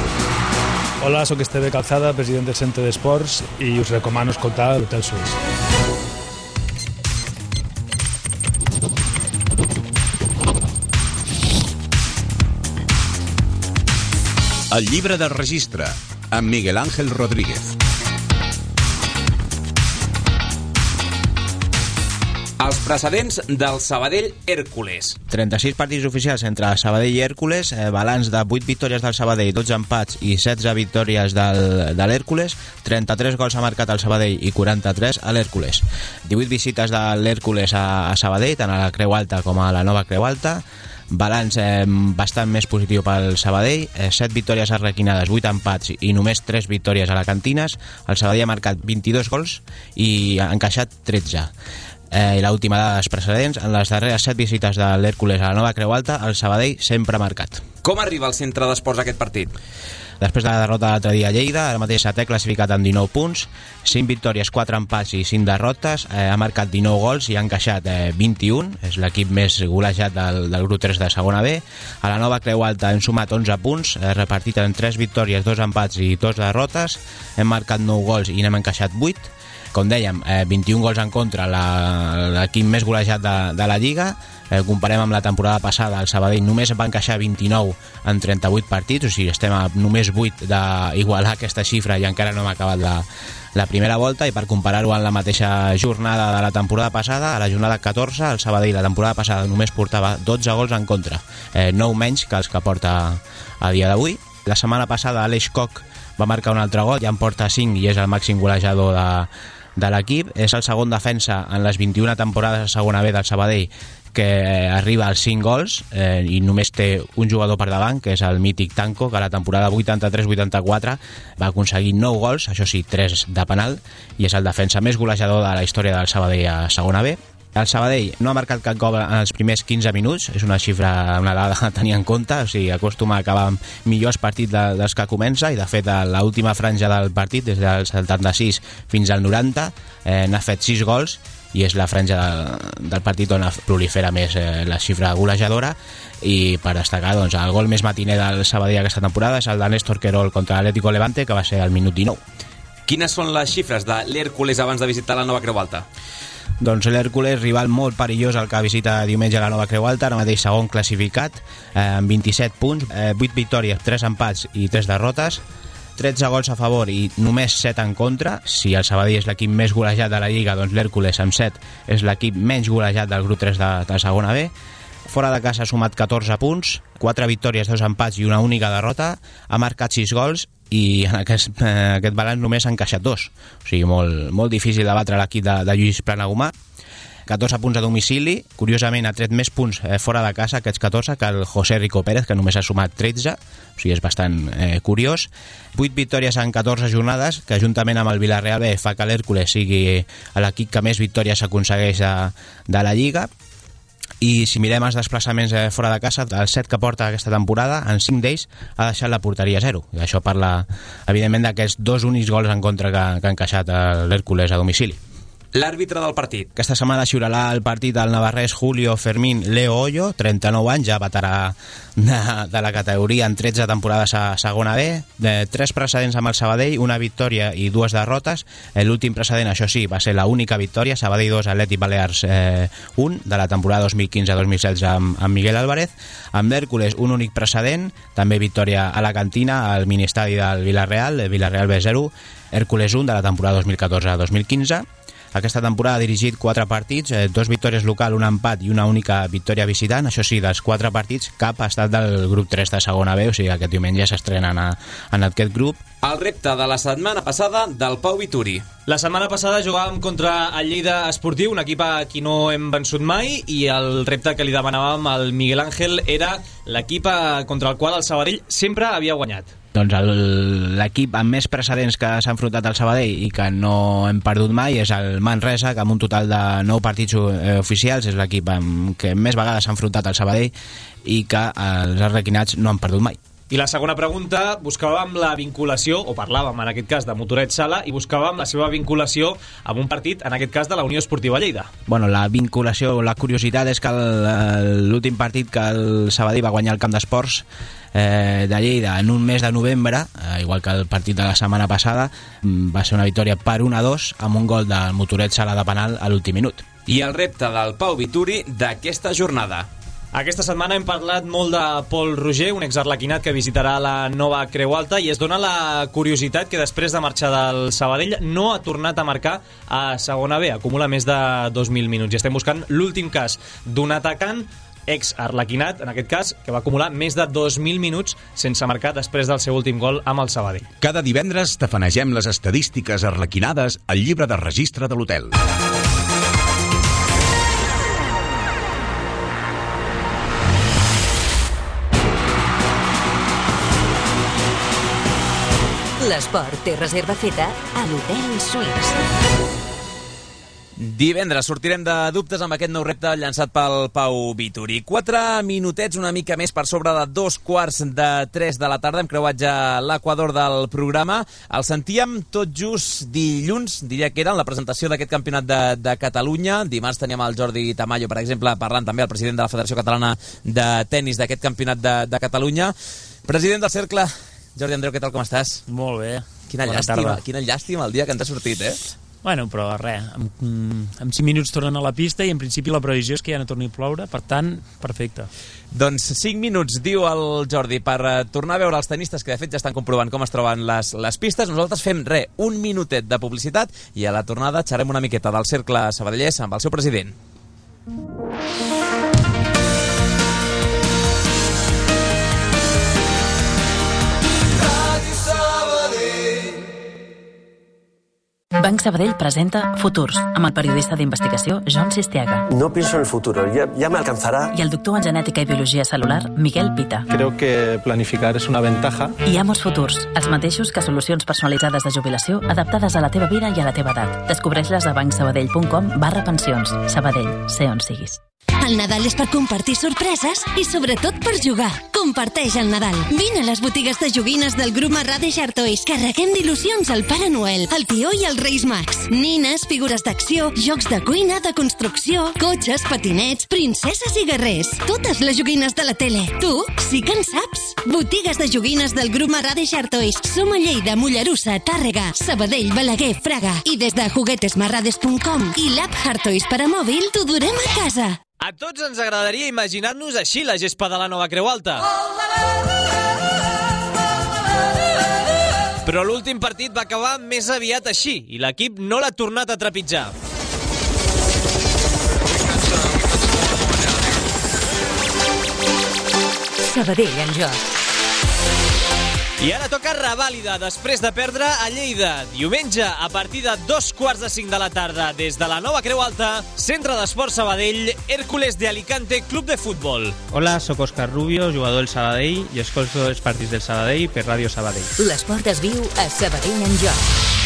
Speaker 9: Hola, soc Esteve Calzada, president del Centre d'Esports, i us recomano escoltar l'Hotel Suís.
Speaker 10: El llibre del registre, amb Miguel Ángel Rodríguez.
Speaker 3: Els precedents del Sabadell Hèrcules.
Speaker 11: 36 partits oficials entre Sabadell i Hèrcules, balanç de 8 victòries del Sabadell, 12 empats i 16 victòries de l'Hèrcules, 33 gols ha marcat el Sabadell i 43 a l'Hèrcules. 18 visites de l'Hèrcules a Sabadell, tant a la Creu Alta com a la Nova Creu Alta, balanç bastant més positiu pel Sabadell, 7 victòries arlequinades, 8 empats i només 3 victòries alacantines. El Sabadell ha marcat 22 gols i ha encaixat 13. I l'última dels precedents, en les darreres 7 visites de l'Hèrcules a la Nova Creu Alta, el Sabadell sempre ha marcat.
Speaker 3: Com arriba al centre d'esports aquest partit?
Speaker 11: Després de la derrota l'altre dia a Lleida, ara mateix té classificat amb 19 punts, 5 victòries, 4 empats i 5 derrotes, ha marcat 19 gols i ha encaixat 21, és l'equip més golejat del grup 3 de segona B. A la Nova Creu Alta hem sumat 11 punts, repartit en 3 victòries, 2 empats i 2 derrotes, hem marcat 9 gols i n'hem encaixat 8. Com dèiem, 21 gols en contra, l'equip més golejat de la Lliga. Comparem amb la temporada passada, el Sabadell només va encaixar 29 en 38 partits, o sigui, estem a només 8 d'igualar aquesta xifra i encara no hem acabat la primera volta. I per comparar-ho amb la mateixa jornada de la temporada passada, a la jornada 14, el Sabadell la temporada passada només portava 12 gols en contra, 9 menys que els que porta a dia d'avui. La setmana passada Aleix Koch va marcar un altre gol, ja en porta 5 i és el màxim golejador de l'equip. És el segon defensa en les 21 temporades de segona B del Sabadell que arriba als 5 gols i només té un jugador per davant, que és el mític Tanco, que a la temporada 83-84 va aconseguir 9 gols, això sí, 3 de penal, i és el defensa més golejador de la història del Sabadell a segona B. El Sabadell no ha marcat cap gol en els primers 15 minuts, és una xifra, una dada a tenir en compte, o sigui, acostuma a acabar amb millors partits dels que comença, i de fet l'última franja del partit, des del 76 fins al 90, n'ha fet 6 gols, i és la franja del partit on prolifera més la xifra golejadora. I per destacar, doncs, el gol més matiner del Sabadell aquesta temporada és el de Néstor Querol contra l'Atlético Levante, que va ser al minut 19.
Speaker 3: Quines són les xifres de l'Hèrcules abans de visitar la Nova Creu Alta?
Speaker 11: Doncs l'Hèrcules, rival molt perillós el que visita diumenge a la Nova Creu Alta, ara mateix segon classificat, amb 27 punts, 8 victòries, 3 empats i 3 derrotes, 13 gols a favor i només 7 en contra. Si el Sabadell és l'equip més golejat de la Lliga, doncs l'Hèrcules amb 7 és l'equip menys golejat del grup 3 de segona B. Fora de casa ha sumat 14 punts, 4 victòries, 2 empats i una única derrota, ha marcat 6 gols i en aquest balanç només ha encaixat 2. O sigui, molt difícil de batre l'equip de Lluís Planagumà. 14 punts a domicili, curiosament ha tret més punts fora de casa, aquests 14, que el José Rico Pérez, que només ha sumat 13, o sigui, és bastant curiós. 8 victòries en 14 jornades, que juntament amb el Villarreal B fa que l'Hèrcules sigui l'equip que més victòries aconsegueix de la Lliga. I si mirem els desplaçaments fora de casa, el 7 que porta aquesta temporada, en 5 d'ells ha deixat la porteria 0. I això parla, evidentment, d'aquests 2 únics gols en contra que ha encaixat l'Hèrcules a domicili.
Speaker 3: L'àrbitre del partit.
Speaker 11: Aquesta setmana xiurarà el partit del navarrès Julio Fermín Leo Hoyo, 39 anys, ja veterà de la categoria en 13 temporades a segona B, 3 precedents amb el Sabadell, una victòria i 2 derrotes. L'últim precedent, això sí, va ser l'única victòria, Sabadell 2, Atlètic Balears 1, de la temporada 2015-2016 amb Miguel Álvarez. Amb l'Hèrcules, un únic precedent, també victòria a la cantina, al ministadi del Villarreal, Villarreal B0, Hèrcules 1, de la temporada 2014-2015. Aquesta temporada ha dirigit 4 partits, 2 victòries local, un empat i una única victòria visitant. Això sí, dels 4 partits, cap ha estat del grup 3 de segona B, o sigui, aquest diumenge s'estrenen en aquest grup.
Speaker 3: El repte de la setmana passada del Pau Vituri.
Speaker 6: La setmana passada jugàvem contra el Lleida Esportiu, un equip a qui no hem vençut mai, i el repte que li demanàvem al Miguel Ángel era l'equip contra el qual el Sabadell sempre havia guanyat.
Speaker 11: Doncs l'equip amb més precedents que s'ha enfrontat al Sabadell i que no hem perdut mai és el Manresa, que amb un total de 9 partits oficials és l'equip que més vegades s'ha enfrontat al Sabadell i que els arlequinats no han perdut mai.
Speaker 6: I la segona pregunta, buscàvem la vinculació, o parlàvem en aquest cas de Motoret Sala, i buscàvem la seva vinculació amb un partit, en aquest cas de la Unió Esportiva Lleida.
Speaker 11: Bueno, la vinculació, la curiositat és que l'últim partit que el Sabadell va guanyar al Camp d'Esports de Lleida en un mes de novembre, igual que el partit de la setmana passada, va ser una victòria per 1-2 amb un gol del Motoret Sala de penal a l'últim minut.
Speaker 3: I el repte del Pau Vituri d'aquesta jornada.
Speaker 6: Aquesta setmana hem parlat molt de Pol Roger, un exarlequinat que visitarà la Nova Creu Alta, i es dona la curiositat que després de marxar del Sabadell no ha tornat a marcar a segona B, acumula més de 2.000 minuts. I estem buscant l'últim cas d'un atacant ex-arlequinat, en aquest cas, que va acumular més de 2.000 minuts sense marcar després del seu últim gol amb el Sabadell.
Speaker 10: Cada divendres tafanegem les estadístiques arlequinades al llibre de registre de l'hotel.
Speaker 2: L'esport té reserva feta a l'Hotel Suís.
Speaker 3: Divendres sortirem de dubtes amb aquest nou repte llançat pel Pau Vituri. 4 minutets, una mica més per sobre de 2:45 de la tarda. Hem creuat ja l'equador del programa. El sentíem tot just dilluns, diria que era, en la presentació d'aquest campionat de Catalunya. Dimarts teníem el Jordi Tamayo, per exemple, parlant també el president de la Federació Catalana de Tenis d'aquest campionat de Catalunya. President del Cercle, Jordi Andreu, què tal, com estàs?
Speaker 12: Molt bé.
Speaker 3: Quina llàstima el dia que ens ha sortit,
Speaker 12: Bueno, però res, en 5 minuts tornen a la pista i en principi la previsió és que ja no torni a ploure, per tant, perfecte.
Speaker 3: Doncs 5 minuts, diu el Jordi, per tornar a veure els tenistes que de fet ja estan comprovant com es troben les pistes. Nosaltres fem un minutet de publicitat i a la tornada xerrem una miqueta del Cercle Sabadellès amb el seu president.
Speaker 1: Banc Sabadell presenta Futurs, amb el periodista d'investigació John Sistiaga.
Speaker 13: No pienso en el futuro, ya me alcanzará.
Speaker 1: I el doctor en genètica i biologia celular, Miguel Pita.
Speaker 14: Creo que planificar es una ventaja.
Speaker 1: I Amos Futurs, els mateixos que solucions personalitzades de jubilació adaptades a la teva vida i a la teva edat. Descobreix-les a bancsabadell.com/pensions. Sabadell, sé on siguis.
Speaker 15: El Nadal és per compartir sorpreses i sobretot per jugar. Comparteix el Nadal. Vine a les botigues de joguines del grup Marrades Art Toys. Carreguem d'il·lusions al Pare Noel, el Tió i els Reis Mags. Nines, figures d'acció, jocs de cuina, de construcció, cotxes, patinets, princeses i guerrers. Totes les joguines de la tele. Tu sí que en saps. Botigues de joguines del grup Marrades Art Toys. Som a Lleida, Mollerussa, Tàrrega, Sabadell, Balaguer, Fraga. I des de juguetesmarrades.com i l'app Art Toys per a mòbil t'ho durem a casa.
Speaker 6: A tots ens agradaria imaginar-nos així la gespa de la nova Creu Alta. Però l'últim partit va acabar més aviat així i l'equip no l'ha tornat a trepitjar.
Speaker 2: Sabadell en joc.
Speaker 6: I ara toca revàlida després de perdre a Lleida. Diumenge, a partir de 2:45 de la tarda, des de la nova Creu Alta, Centre d'Esports Sabadell, Hércules de Alicante, Club de Futbol.
Speaker 16: Hola, sóc Òscar Rubio, jugador del Sabadell, i escolto els partits del Sabadell per Ràdio Sabadell.
Speaker 2: L'esport es viu a Sabadell en joc.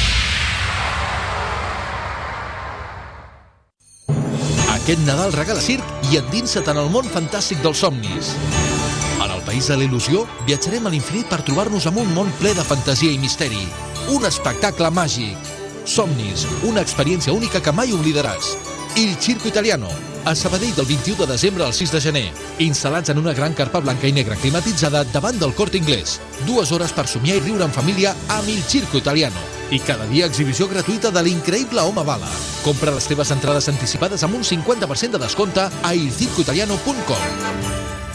Speaker 17: Aquest Nadal regala circ i endinsa't en el món fantàstic dels somnis. En el País de la Il·lusió viatjarem a l'infinit per trobar-nos amb un món ple de fantasia i misteri. Un espectacle màgic. Somnis, una experiència única que mai oblidaràs. Il Circo Italiano, a Sabadell del 21 de desembre al 6 de gener. Instal·lats en una gran carpa blanca i negra climatitzada davant del Corte Inglés. 2 hores per somiar i riure en família amb Il Circo Italiano. I cada dia exhibició gratuïta de l'increïble Home Bala. Compra les teves entrades anticipades amb un 50% de descompte a ilcircoitaliano.com.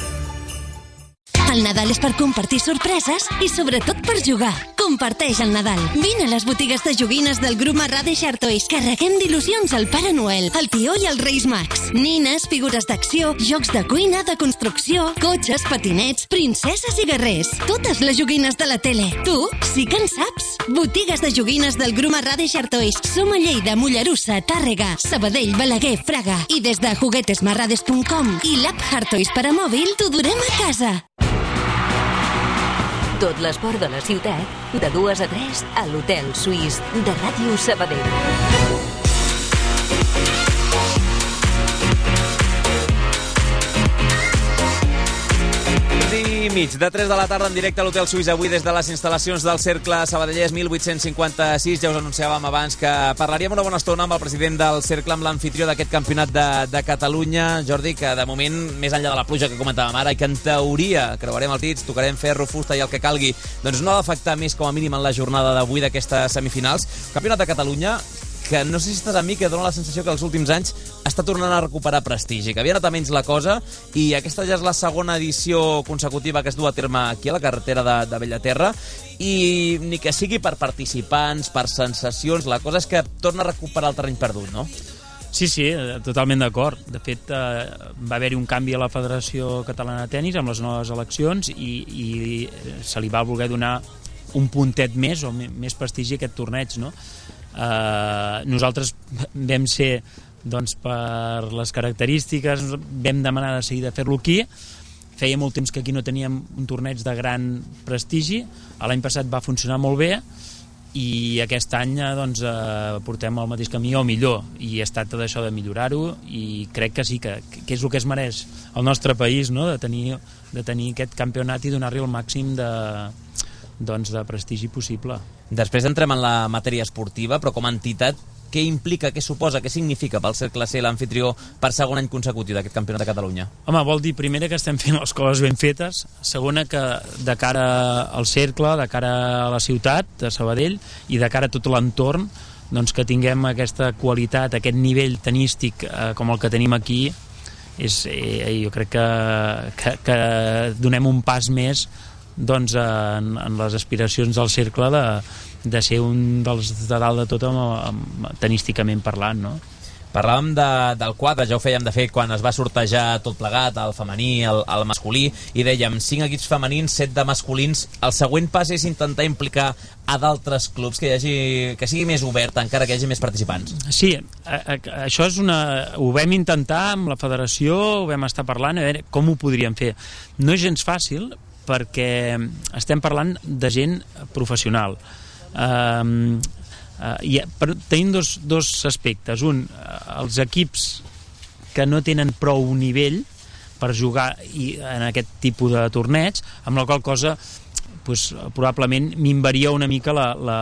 Speaker 15: El Nadal és per compartir sorpreses i sobretot per jugar. Comparteix el Nadal. Vine a les botigues de joguines del grup Marrades Art Toys. Carreguem d'il·lusions al Pare Noel, el Tió i els Reis Mags. Nines, figures d'acció, jocs de cuina, de construcció, cotxes, patinets, princeses i guerrers. Totes les joguines de la tele. Tu sí que en saps. Botigues de joguines del grup Marrades Art Toys. Som a Lleida, Mollerussa, Tàrrega, Sabadell, Balaguer, Fraga. I des de juguetesmarrades.com i l'app Art Toys per a mòbil t'ho durem a casa.
Speaker 2: Tot l'esport de la ciutat, de 2 a 3, a l'Hotel Suís de Ràdio Sabadell.
Speaker 3: 8:30 de 3 de la tarda en directe a l'Hotel Suís, avui des de les instal·lacions del Cercle Sabadellès 1856. Ja us anunciàvem abans que parlaríem una bona estona amb el president del Cercle, amb l'anfitrió d'aquest campionat de Catalunya, Jordi, que de moment, més enllà de la pluja que comentàvem ara, i que en teoria creuarem els dits, tocarem ferro, fusta i el que calgui, doncs no ha d'afectar més com a mínim en la jornada d'avui d'aquestes semifinals. Campionat de Catalunya que no sé si estàs amb mi, que dona la sensació que els últims anys està tornant a recuperar prestigi, que havia anat a menys la cosa, i aquesta ja és la segona edició consecutiva que es du a terme aquí a la carretera de Bellaterra, i ni que sigui per participants, per sensacions, la cosa és que torna a recuperar el terreny perdut, no?
Speaker 12: Sí, totalment d'acord. De fet, va haver-hi un canvi a la Federació Catalana de Tenis amb les noves eleccions i se li va voler donar un puntet més o més prestigi a aquest torneig, no? Nosaltres vam ser, doncs, per les característiques, vam demanar de seguida fer-lo aquí. Feia molt temps que aquí no teníem un torneig de gran prestigi. L'any passat va funcionar molt bé i aquest any doncs, portem el mateix camí o millor, i es tracta d'això, de millorar-ho, i crec que sí, que és el que es mereix el nostre país, no? de tenir aquest campionat i donar-li el màxim de prestigi possible.
Speaker 3: Després entrem en la matèria esportiva, però com a entitat, què implica, què suposa, què significa pel Cercle ser l'anfitrió per segon any consecutiu d'aquest campionat de Catalunya?
Speaker 12: Home, vol dir, primera, que estem fent les coses ben fetes, segona, que de cara al Cercle, de cara a la ciutat de Sabadell i de cara a tot l'entorn, doncs que tinguem aquesta qualitat, aquest nivell tenístic com el que tenim aquí, jo crec que donem un pas més doncs, en les aspiracions del Cercle de ser un dels de dalt de tot tenísticament parlant, no?
Speaker 3: Parlàvem del quadre, ja ho fèiem de fet quan es va sortejar tot plegat, el femení, el masculí, i dèiem 5 equips femenins, 7 de masculins. El següent pas és intentar implicar a d'altres clubs, que sigui més obert, encara que hi hagi més participants.
Speaker 12: Sí, això ho vam intentar amb la federació, ho vam estar parlant, a veure com ho podríem fer. No és gens fàcil, perquè estem parlant de gent professional. Tenim dos aspectes. Un, els equips que no tenen prou nivell per jugar en aquest tipus de torneig, amb la qual cosa probablement minvaria una mica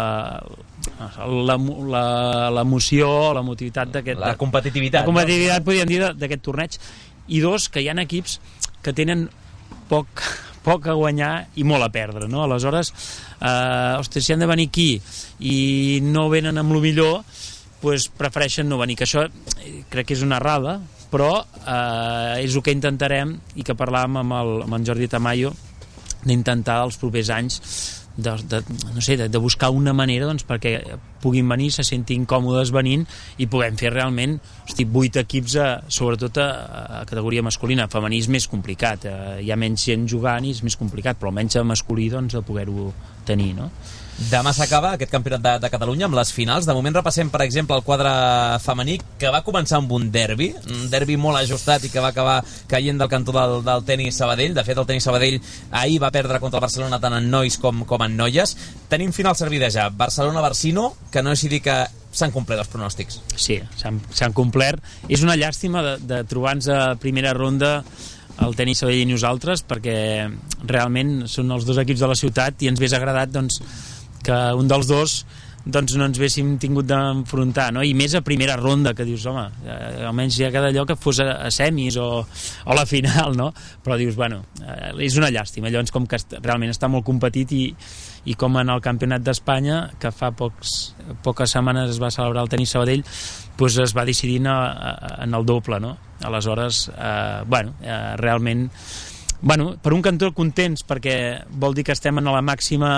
Speaker 12: l'emoció, la motivitat d'aquest...
Speaker 3: La competitivitat.
Speaker 12: La competitivitat, podríem dir, d'aquest torneig. I dos, que hi ha equips que tenen poc a guanyar i molt a perdre, no? Aleshores, si han de venir aquí i no venen amb lo millor, prefereixen no venir, que això crec que és una errada, però és el que intentarem, i que parlàvem amb en Jordi Tamayo, d'intentar els propers anys de buscar una manera perquè puguin venir, se sentin còmodes venint i puguem fer realment 8 equips, sobretot a categoria masculina. Femení és més complicat, hi ha menys gent jugant i és més complicat, però almenys a masculí de poder-ho tenir, no?
Speaker 3: Demà s'acaba aquest campionat de Catalunya amb les finals. De moment repassem, per exemple, el quadre femení, que va començar amb un derbi molt ajustat i que va acabar caient del cantó del tenis Sabadell. De fet, el tenis Sabadell ahir va perdre contra el Barcelona tant en nois com en noies. Tenim final servida ja. Barcelona-Barcino, que no és dir que s'han complert els pronòstics.
Speaker 12: Sí, s'han complert. És una llàstima de trobar-nos a primera ronda el tenis Sabadell i nosaltres, perquè realment són els dos equips de la ciutat i ens hagués agradat que un dels dos no ens haguéssim tingut d'enfrontar, no? I més a primera ronda, que dius, home, almenys ja cada allò que fos a semis o a la final, no? Però dius, bueno, és una llàstima. Llavors, com que realment està molt competit i com en el Campionat d'Espanya, que fa poques setmanes es va celebrar el tenis Sabadell, es va decidir en el doble, no? Aleshores, realment, per un cantó contents, perquè vol dir que estem en la màxima,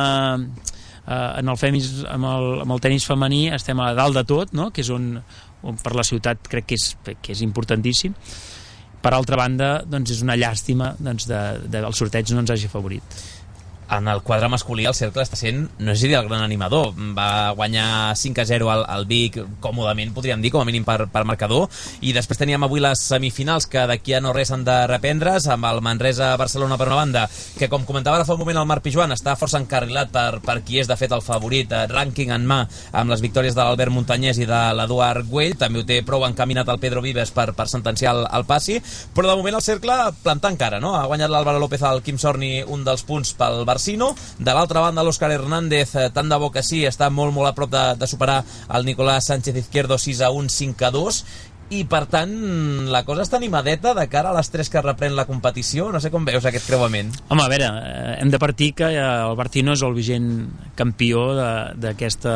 Speaker 12: en el amb el tenis femení estem a dalt de tot, no? Que és on per la ciutat crec que és importantíssim. Per altra banda, és una llàstima el sorteig no ens hagi favorit.
Speaker 3: En el quadre masculí el Cercle està sent, no sé si el gran animador, va guanyar 5-0 al Vic còmodament, podríem dir, com a mínim per marcador, i després teníem avui les semifinals que d'aquí a no res han de reprendre's, amb el Manresa-Barcelona per una banda, que com comentava ara fa un moment el Marc Pijuan, està força encarrilat per qui és de fet el favorit, rànquing en mà, amb les victòries de l'Albert Muntanyès i de l'Eduard Güell. També ho té prou encaminat el Pedro Vives per sentenciar el passi, però de moment el Cercle plantant cara, no? Ha guanyat l'Álvaro López al Quim Sorni un dels punts pel Barça. De l'altra banda, l'Òscar Hernández, tant de bo que sí, està molt a prop de superar el Nicolás Sánchez Izquierdo 6-1, 5-2, i per tant la cosa està animadeta de cara a les 3 que reprèn la competició. No sé com veus aquest creuament.
Speaker 12: Home, a veure, hem de partir que el Barcino és el vigent campió de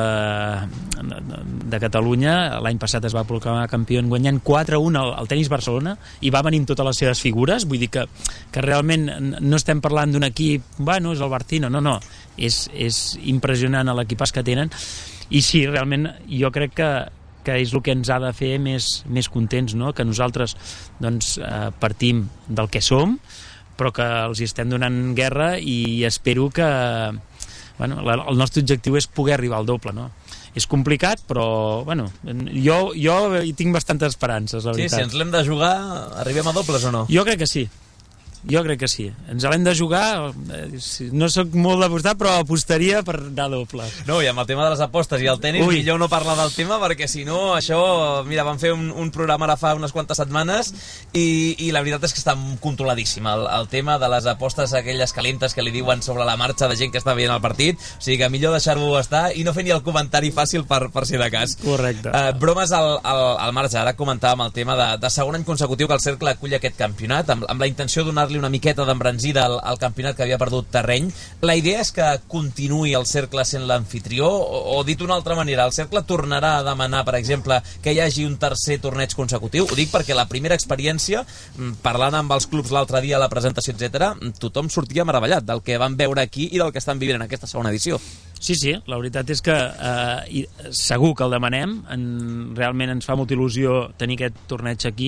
Speaker 12: Catalunya. L'any passat es va proclamar campió guanyant 4-1 al tenis Barcelona i va venir amb totes les seves figures. Vull dir que realment no estem parlant d'un equip, és el Barcino, no, és impressionant l'equipàs que tenen, i sí, realment jo crec que és el que ens ha de fer més contents, no? Que nosaltres partim del que som, però que els estem donant guerra, i espero que el nostre objectiu és poder arribar al doble, no? És complicat, però jo hi tinc bastantes esperances, la veritat.
Speaker 3: Sí, si ens l'hem de jugar, arribem a dobles o no?
Speaker 12: Jo crec que sí. Jo crec que sí. Ens l'hem de jugar. No sóc molt d'apostar, però apostaria per anar doble.
Speaker 3: No, i amb el tema de les apostes i el tenis, millor no parlar del tema, perquè si no, això... Mira, vam fer un programa ara fa unes quantes setmanes i la veritat és que està controladíssim el tema de les apostes aquelles calentes que li diuen sobre la marxa de gent que està veient el partit. O sigui que millor deixar-ho estar i no fer ni el comentari fàcil per si de cas.
Speaker 12: Correcte.
Speaker 3: Bromes al marge. Ara comentàvem el tema de segon any consecutiu que el Cercle acull aquest campionat, amb la intenció de donar-li una miqueta d'embranzida al campionat que havia perdut terreny. La idea és que continuï el Cercle sent l'anfitrió, o dit d'una altra manera, el Cercle tornarà a demanar, per exemple, que hi hagi un tercer torneig consecutiu? Ho dic perquè la primera experiència, parlant amb els clubs l'altre dia a la presentació, etc., tothom sortia meravellat del que van veure aquí i del que estan vivint en aquesta segona edició.
Speaker 12: Sí, la veritat és que segur que el demanem, realment ens fa molta il·lusió tenir aquest torneig aquí,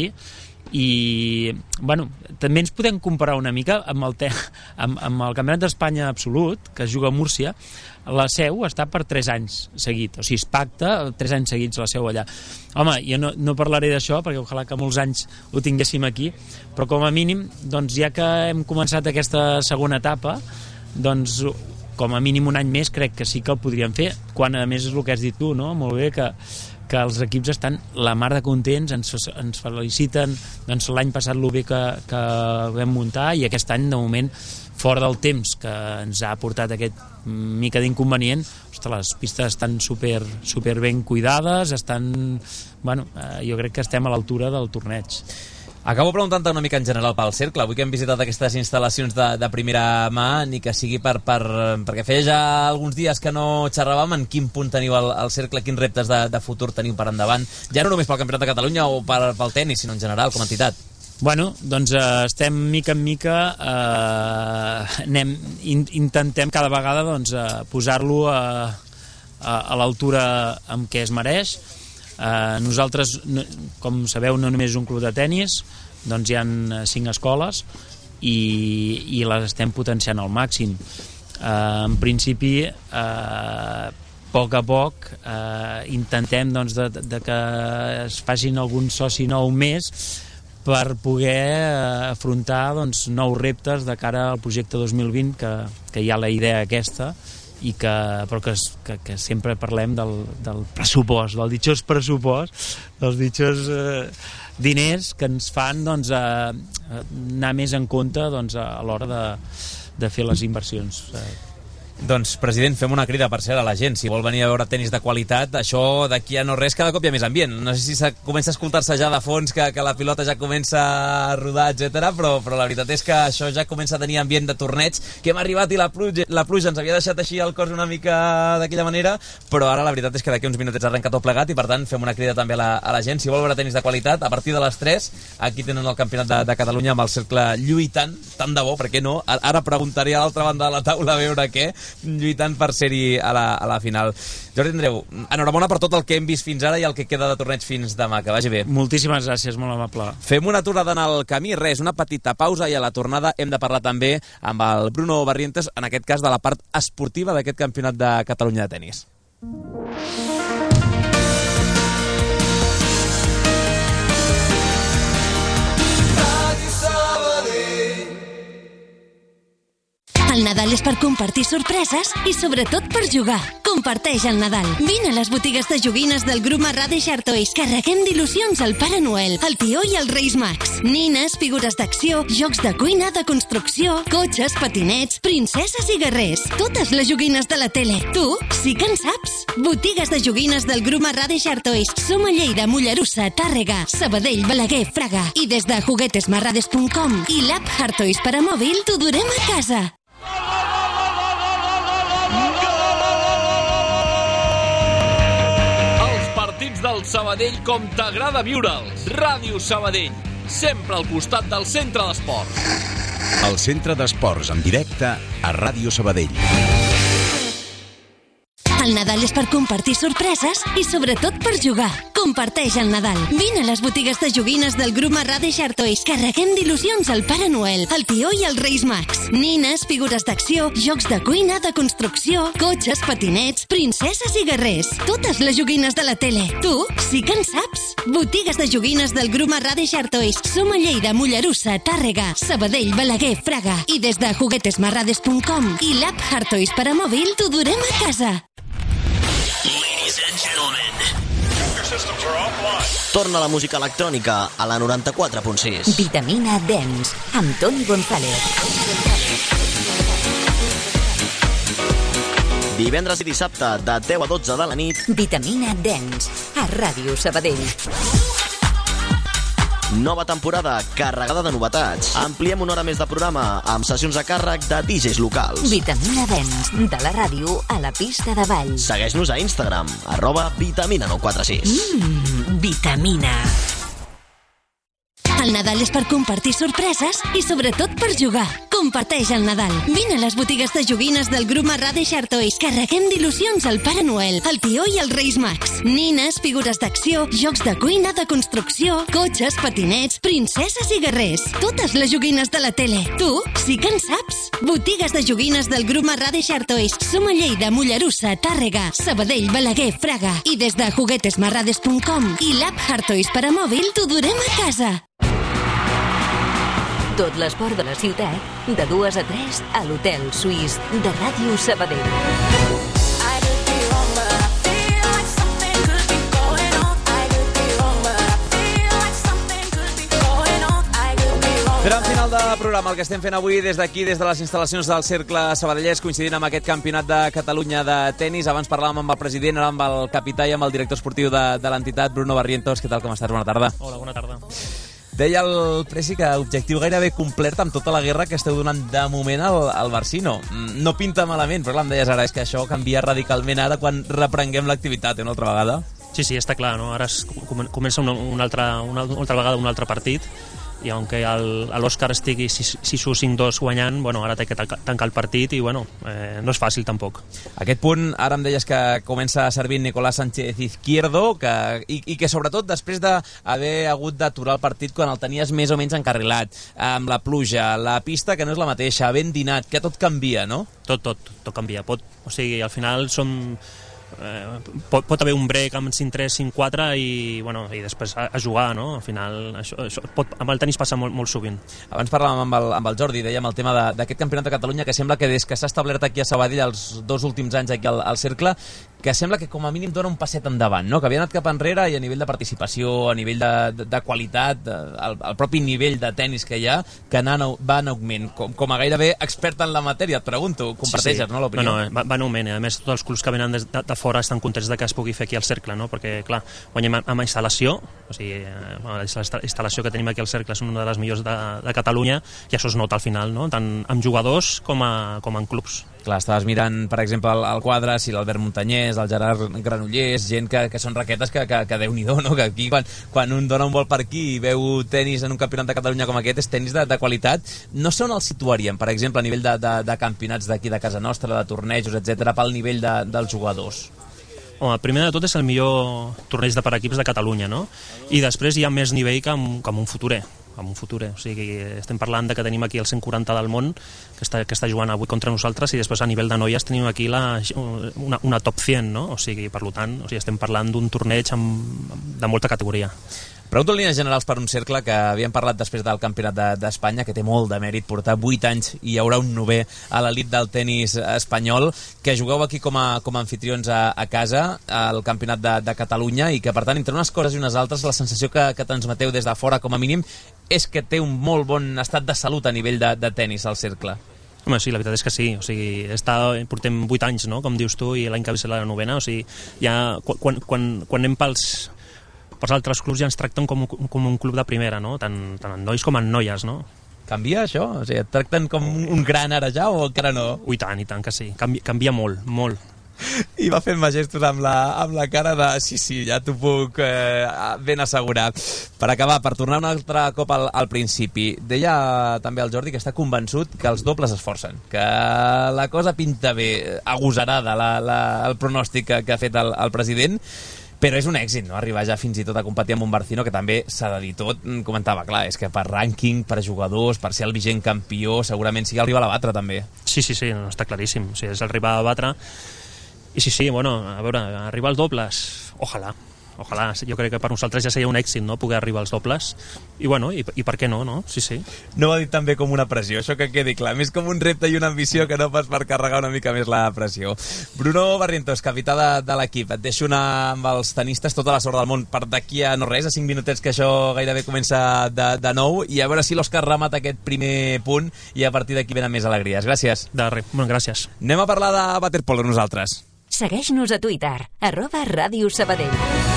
Speaker 12: i bueno, també ens podem comparar una mica amb el Campionat d'Espanya absolut que es juga a Múrcia. La seu està per 3 anys seguit, o sigui, es pacta 3 anys seguits la seu allà. Home, jo no parlaré d'això perquè ojalà que molts anys ho tinguéssim aquí, però com a mínim, doncs ja que hem començat aquesta segona etapa, doncs com a mínim un any més crec que sí que el podríem fer, quan a més és el que has dit tu, no? Molt bé que els equips estan la mar de contents, ens feliciten doncs l'any passat el bé que vam muntar, i aquest any de moment fora del temps que ens ha portat aquest mica d'inconvenient, les pistes estan super ben cuidades, jo crec que estem a l'altura del torneig.
Speaker 3: Acabo preguntant-te una mica en general pel Cercle. Avui que hem visitat aquestes instal·lacions de primera mà, ni que sigui perquè feia ja alguns dies que no xerràvem, en quin punt teniu el Cercle, quins reptes de futur teniu per endavant, ja no només pel Campionat de Catalunya o pel tenis, sinó en general, com a entitat?
Speaker 12: Bueno, doncs estem mica en mica, intentem cada vegada posar-lo a l'altura amb què es mereix. Nosaltres, com sabeu, no només és un club de tennis, doncs hi ha 5 escoles i les estem potenciant al màxim. En principi, a poc intentem de que es facin algun soci nou més per poder afrontar nous reptes de cara al projecte 2020, que hi ha la idea aquesta, però que sempre parlem del pressupost, del ditxós pressupost, dels ditxós diners que ens fan anar més en compte a l'hora de fer les inversions.
Speaker 3: Doncs, president, fem una crida, per cert, a la gent. Si vol venir a veure tenis de qualitat, això d'aquí a no res, cada cop hi ha més ambient. No sé si comença a escoltar-se ja de fons que la pilota ja comença a rodar, etc. Però la veritat és que això ja comença a tenir ambient de torneig, que hem arribat i la pluja ens havia deixat així el cos una mica d'aquella manera, però ara la veritat és que d'aquí uns minutets arrenca tot plegat i, per tant, fem una crida també a la gent. Si vol veure tenis de qualitat, a partir de les 3, aquí tenen el Campionat de Catalunya amb el Cercle lluitant, tant de bo, per què no? Ara preguntaré a l'altra banda de la taula a veure què, lluitant per ser-hi a la final. Jordi Andreu, enhorabona per tot el que hem vist fins ara i el que queda de torneig fins demà, que vagi bé.
Speaker 12: Moltíssimes gràcies, molt amable.
Speaker 3: Fem una aturada en el camí, una petita pausa, i a la tornada hem de parlar també amb el Bruno Barrientos, en aquest cas de la part esportiva d'aquest Campionat de Catalunya de tenis.
Speaker 15: El Nadal és per compartir sorpreses i sobretot per jugar. Comparteix el Nadal. Vine a les botigues de joguines del grup Marrades Toys. Carreguem d'il·lusions al Pare Noel, el Tió i els Reis Mags. Nines, figures d'acció, jocs de cuina, de construcció, cotxes, patinets, princeses i guerrers. Totes les joguines de la tele. Tu sí que en saps. Botigues de joguines del grup Marrades Toys. Som a Lleida, Mollerussa, Tàrrega, Sabadell, Balaguer, Fraga. I des de juguetesmarrades.com i l'app Hartoys per a mòbil t'ho durem a casa.
Speaker 18: Els partits del Sabadell com t'agrada viure'ls. Ràdio Sabadell, sempre al costat del centre d'esports.
Speaker 10: El centre d'esports en directe a Ràdio Sabadell.
Speaker 15: El Nadal és per compartir sorpreses i sobretot per jugar. Comparteix el Nadal. Vine a les botigues de joguines del grup Marrade Chartois. Carreguem d'il·lusions al Pare Noel, el Tió i els Reis Mags. Nines, figures d'acció, jocs de cuina, de construcció, cotxes, patinets, princeses i guerrers. Totes les joguines de la tele. Tu sí que en saps. Botigues de joguines del grup Marrade Chartois. Som a Lleida, Mollerussa, Tàrrega, Sabadell, Balaguer, Fraga. I des de juguetesmarrades.com i l'app Chartois per a mòbil t'ho durem a casa.
Speaker 19: Ladies and gentlemen, torna la música electrònica a la 94.6.
Speaker 2: Vitamina Dance, amb Toni González.
Speaker 19: Divendres i dissabte, de 10 a 12 de la nit.
Speaker 2: Vitamina Dance, a Ràdio Sabadell.
Speaker 19: Nova temporada carregada de novetats. Ampliem una hora més de programa amb sessions a càrrec de DJs locals.
Speaker 2: Vitamina Dance, de la ràdio a la pista de ball.
Speaker 19: Segueix-nos a Instagram, @vitamina946.
Speaker 2: Vitamina.
Speaker 15: El Nadal és per compartir sorpreses i sobretot per jugar. Comparteix el Nadal. Vine a les botigues de joguines del grup Marrade Chartois. Carreguem d'il·lusions al Pare Noel, el Tió i els Reis Mags. Nines, figures d'acció, jocs de cuina, de construcció, cotxes, patinets, princeses i guerrers. Totes les joguines de la tele. Tu sí que en saps. Botigues de joguines del grup Marrade Chartois. Som a Lleida, Mollerussa, Tàrrega, Sabadell, Balaguer, Fraga. I des de juguetesmarrades.com i l'app Chartois per a mòbil t'ho durem a casa.
Speaker 2: Tot l'esport de la ciutat, de 2 a 3 a l'Hotel Suís de Ràdio Sabadell.
Speaker 3: Gran final de programa, el que estem fent avui des d'aquí, des de les instal·lacions del Cercle Sabadellès, coincidint amb aquest campionat de Catalunya de tennis. Abans parlàvem amb el president, ara amb el capità i amb el director esportiu de l'entitat, Bruno Barrientos. Què tal, com estàs? Bona tarda.
Speaker 20: Hola, bona tarda.
Speaker 3: Deia el Presi que objectiu gairebé complet amb tota la guerra que esteu donant de moment al Barcino. No pinta malament, però clar, em deies ara, és que això canvia radicalment ara quan reprenguem l'activitat una altra vegada.
Speaker 20: Sí, està clar, no? Ara comença una altra vegada un altre partit, i aunque l'Òscar estigui 6 o 5-2 guanyant, bueno, ara té que tancar el partit i bueno, no és fàcil tampoc.
Speaker 3: Aquest punt, ara em deies que comença servint Nicolás Sánchez Izquierdo i que sobretot després d'haver hagut d'aturar el partit quan el tenies més o menys encarrilat, amb la pluja, la pista que no és la mateixa, ben dinat, que tot canvia, no?
Speaker 20: Tot canvia. O sigui, al final som... pot haver un break amb 5-3, 5-4 i després a jugar, no? Al final amb el tenis passa molt sovint.
Speaker 3: Abans parlàvem amb el Jordi, dèiem el tema d'aquest campionat de Catalunya, que sembla que des que s'ha establert aquí a Sabadell els 2 últims anys aquí al Cercle, que sembla que com a mínim dona un passet endavant, no? Que havia anat cap enrere i a nivell de participació, a nivell de qualitat, el propi nivell de tennis que hi ha, que va en augment. Com a gairebé expert en la matèria, et pregunto, comparteixes, no, l'opinió?
Speaker 20: No, va en augment, a més tots els clubs que venen de fora estan contents que es pugui fer aquí al Cercle, no? Perquè, clar, guanyem amb instal·lació, o sigui, la instal·lació que tenim aquí al Cercle és una de les millors de Catalunya, i això es nota al final, no? Tant amb jugadors com en clubs.
Speaker 3: Clar, estaves mirant, per exemple, el quadre, si l'Albert Muntanyès, el Gerard Granollers, gent que són raquetes que Déu-n'hi-do, no? Que aquí, quan un dona un vol per aquí i veu tenis en un campionat de Catalunya com aquest, és tenis de qualitat. No sé on el situaríem, per exemple, a nivell de campionats d'aquí de casa nostra, de tornejos, etc., pel nivell dels jugadors.
Speaker 20: Home, primer de tot és el millor torneig de per equips de Catalunya, no? I després hi ha més nivell que amb un futurer. O sigui, estem parlant que tenim aquí el 140 del món que està jugant avui contra nosaltres, i després a nivell de noies tenim aquí una top 100, no? O sigui, per tant, estem parlant d'un torneig de molta categoria.
Speaker 3: Pregunto en línies generals per un Cercle que havíem parlat després del Campionat d'Espanya, que té molt de mèrit portar 8 anys i hi haurà un 9è a l'elit del tenis espanyol, que jugueu aquí com a anfitrions a casa al Campionat de Catalunya, i que per tant, entre unes coses i unes altres, la sensació que transmeteu des de fora com a mínim és que té un molt bon estat de salut a nivell de tenis al Cercle.
Speaker 20: Home, sí, la veritat és que sí. O sigui, portem 8 anys, no?, com dius tu, i l'any que ve serà la 9a. O sigui, ja, quan anem pels altres clubs ja ens tracten com un club de primera, no? Tant en nois com en noies, no?
Speaker 3: Canvia això? O sigui, et tracten com un gran ara ja o encara no?
Speaker 20: I tant que sí. Canvia molt, molt.
Speaker 3: I va fent gestos amb la cara de sí, ja t'ho puc ben assegurar. Per acabar, per tornar un altre cop al principi, deia també el Jordi que està convençut que els dobles esforcen, que la cosa pinta bé, agosarada el pronòstic que ha fet el president, però és un èxit, no?, arribar ja fins i tot a competir amb un Barcino, que també s'ha de dir tot. Comentava, clar, és que per rànquing, per jugadors, per ser el vigent campió, segurament sí que el rival a batre, també.
Speaker 20: Sí, no, està claríssim. O sigui, és el rival a batre. I sí, bueno, a veure, arribar als dobles, ojalà. Jo crec que per nosaltres ja seria un èxit, no?, poder arribar als dobles. I bueno, i per què no? Sí.
Speaker 3: No ho ha dit també com una pressió, això que quedi clar. Més com un repte i una ambició que no pas per carregar una mica més la pressió. Bruno Barrientos, capità de l'equip. Et deixo anar amb els tenistes, tota la sort del món per d'aquí a no res, a 5 minutets, que això gairebé comença de nou, i a veure si l'Òscar remata aquest primer punt i a partir d'aquí venen més alegries. Gràcies.
Speaker 20: De res, bueno, gràcies.
Speaker 3: Anem a parlar de waterpolo nosaltres.
Speaker 2: Segueix-nos a Twitter, @Ràdio Sabadell.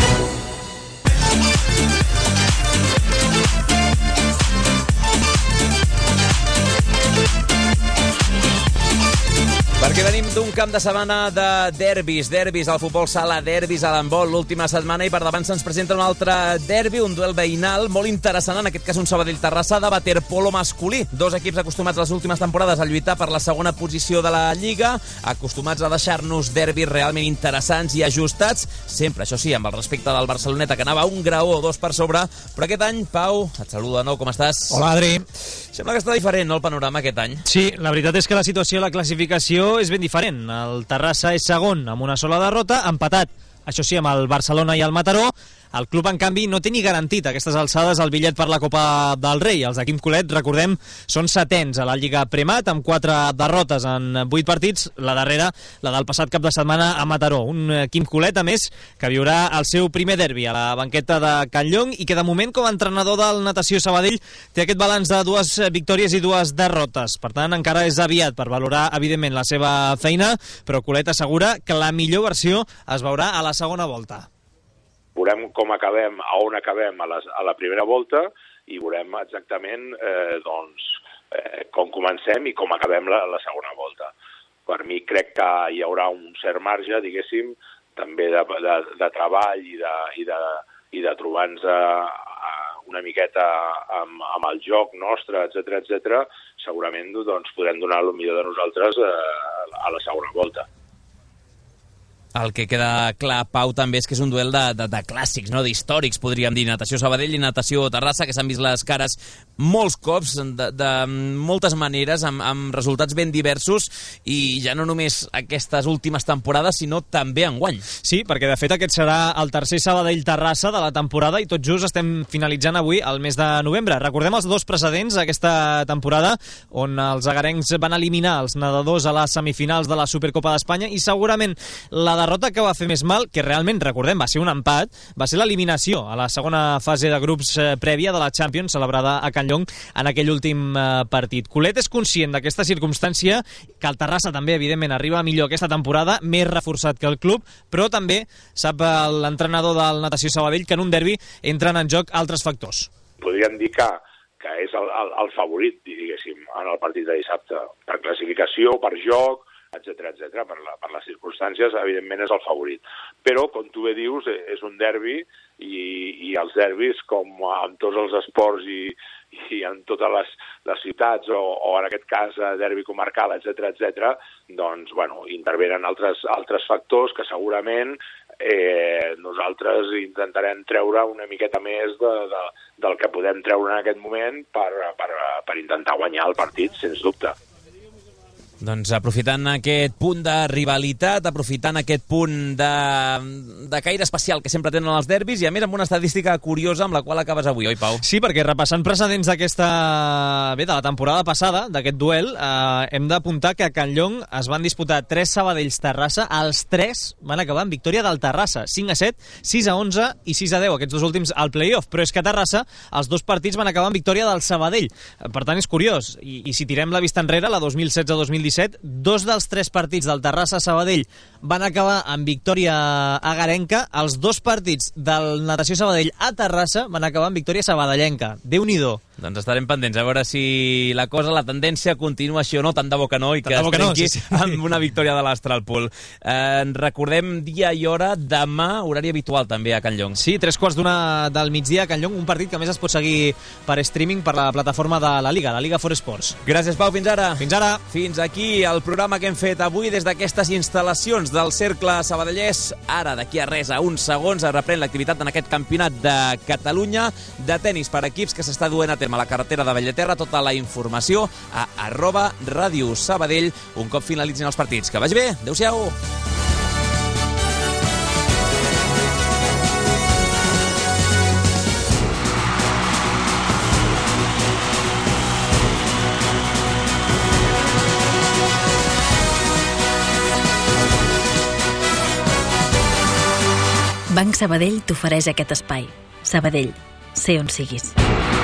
Speaker 3: Perquè venim d'un camp de setmana de derbis al futbol sala, derbis a l'handbol l'última setmana, i per davant se'ns presenta un altre derbi, un duel veïnal molt interessant, en aquest cas un Sabadell-Terrassa de waterpolo masculí. Dos equips acostumats les últimes temporades a lluitar per la segona posició de la Lliga, acostumats a deixar-nos derbis realment interessants i ajustats, sempre, això sí, amb el respecte del Barceloneta, que anava un graó o dos per sobre, però aquest any, Pau, et saludo de nou, com estàs?
Speaker 6: Hola, Adri.
Speaker 3: Sembla que està diferent, no, el panorama aquest any?
Speaker 6: Sí, la veritat és que la situació a la classificació és ben diferent. El Terrassa és segon amb una sola derrota, empatat, això sí, amb el Barcelona i el Mataró. El club, en canvi, no té ni garantit a aquestes alçades el bitllet per la Copa del Rei. Els de Quim Colet, recordem, són setens a la Lliga Premat, amb 4 derrotes en 8 partits, la darrera, la del passat cap de setmana a Mataró. Un Quim Colet, a més, que viurà el seu primer derbi a la banqueta de Can Llong i que, de moment, com a entrenador del Natació Sabadell, té aquest balanç de 2 victòries i 2 derrotes. Per tant, encara és aviat per valorar, evidentment, la seva feina, però Colet assegura que la millor versió es veurà a la segona volta.
Speaker 21: Veurem com acabem, a on acabem a la primera volta, i veurem exactament com comencem i com acabem la segona volta. Per mi crec que hi haurà un cert marge, diguéssim, també de treball i de trobar-nos una miqueta amb el joc nostre, etc. Segurament podrem donar el millor de nosaltres a la segona volta.
Speaker 3: El que queda clar, Pau, també és que és un duel de clàssics, no? D'històrics, podríem dir. Natació Sabadell i Natació Terrassa, que s'han vist les cares molts cops, de moltes maneres, amb resultats ben diversos, i ja no només aquestes últimes temporades, sinó també enguany.
Speaker 6: Sí, perquè de fet aquest serà el tercer Sabadell-Terrassa de la temporada, i tot just estem finalitzant avui el mes de novembre. Recordem els 2 precedents aquesta temporada, on els agarencs van eliminar els nedadors a les semifinals de la Supercopa d'Espanya, i segurament la derrota que va fer més mal, que realment, recordem, va ser un empat, va ser l'eliminació a la segona fase de grups prèvia de la Champions, celebrada a Can Llong en aquell últim partit. Colet és conscient d'aquesta circumstància, que el Terrassa també, evidentment, arriba millor aquesta temporada, més reforçat que el club, però també sap l'entrenador del Natació Sabadell que en un derbi entren en joc altres factors.
Speaker 21: Podríem dir que és el favorit, diguéssim, en el partit de dissabte, per classificació, per joc, etc. Per les circumstàncies, evidentment és el favorit. Però, com tu bé dius, és un derbi, i els derbis, com en tots els esports i en totes les ciutats, o en aquest cas derbi comarcal, etc., doncs, intervenen altres factors que segurament nosaltres intentarem treure una miqueta més del que podem treure en aquest moment per intentar guanyar el partit, sens dubte.
Speaker 3: Doncs aprofitant aquest punt de rivalitat, aprofitant aquest punt de caire especial que sempre tenen els derbis, i a més amb una estadística curiosa amb la qual acabes avui, oi, Pau?
Speaker 6: Sí, perquè repassant precedents de la temporada passada, d'aquest duel, hem d'apuntar que a Can Llong es van disputar 3 Sabadells-Terrassa, els 3 van acabar en victòria del Terrassa, 5-7, 6-11 i 6-10, aquests dos últims al play-off, però és que a Terrassa els 2 partits van acabar en victòria del Sabadell. Per tant, és curiós, i si tirem la vista enrere, la 2016-2017, 2 dels 3 partits del Terrassa-Sabadell van acabar en victòria agarenca, els 2 partits del Natació Sabadell a Terrassa van acabar en victòria sabadellenca. Déu-n'hi-do.
Speaker 3: Doncs estarem pendents a veure si la tendència continua així o no, tant de bo que no, i que es trenqui amb una victòria de l'Astralpool. Recordem dia i hora, demà, horari habitual també a Can Llong.
Speaker 6: Sí, 3:15 del migdia a Can Llong, un partit que a més es pot seguir per streaming per la plataforma de la Liga 4 Sports.
Speaker 3: Gràcies, Pau, fins ara.
Speaker 6: Fins ara.
Speaker 3: Fins aquí el programa que hem fet avui des d'aquestes instal·lacions del Cercle Sabadellès. Ara, d'aquí a res, a uns segons, es reprèn l'activitat en aquest campionat de Catalunya de tenis per equips que s'està duent a terme a la carretera de Bellaterra. Tota la informació a @Ràdio Sabadell un cop finalitzin els partits. Que vagi bé, adeu-siau.
Speaker 1: Banc Sabadell t'ofereix aquest espai. Sabadell, sé on siguis.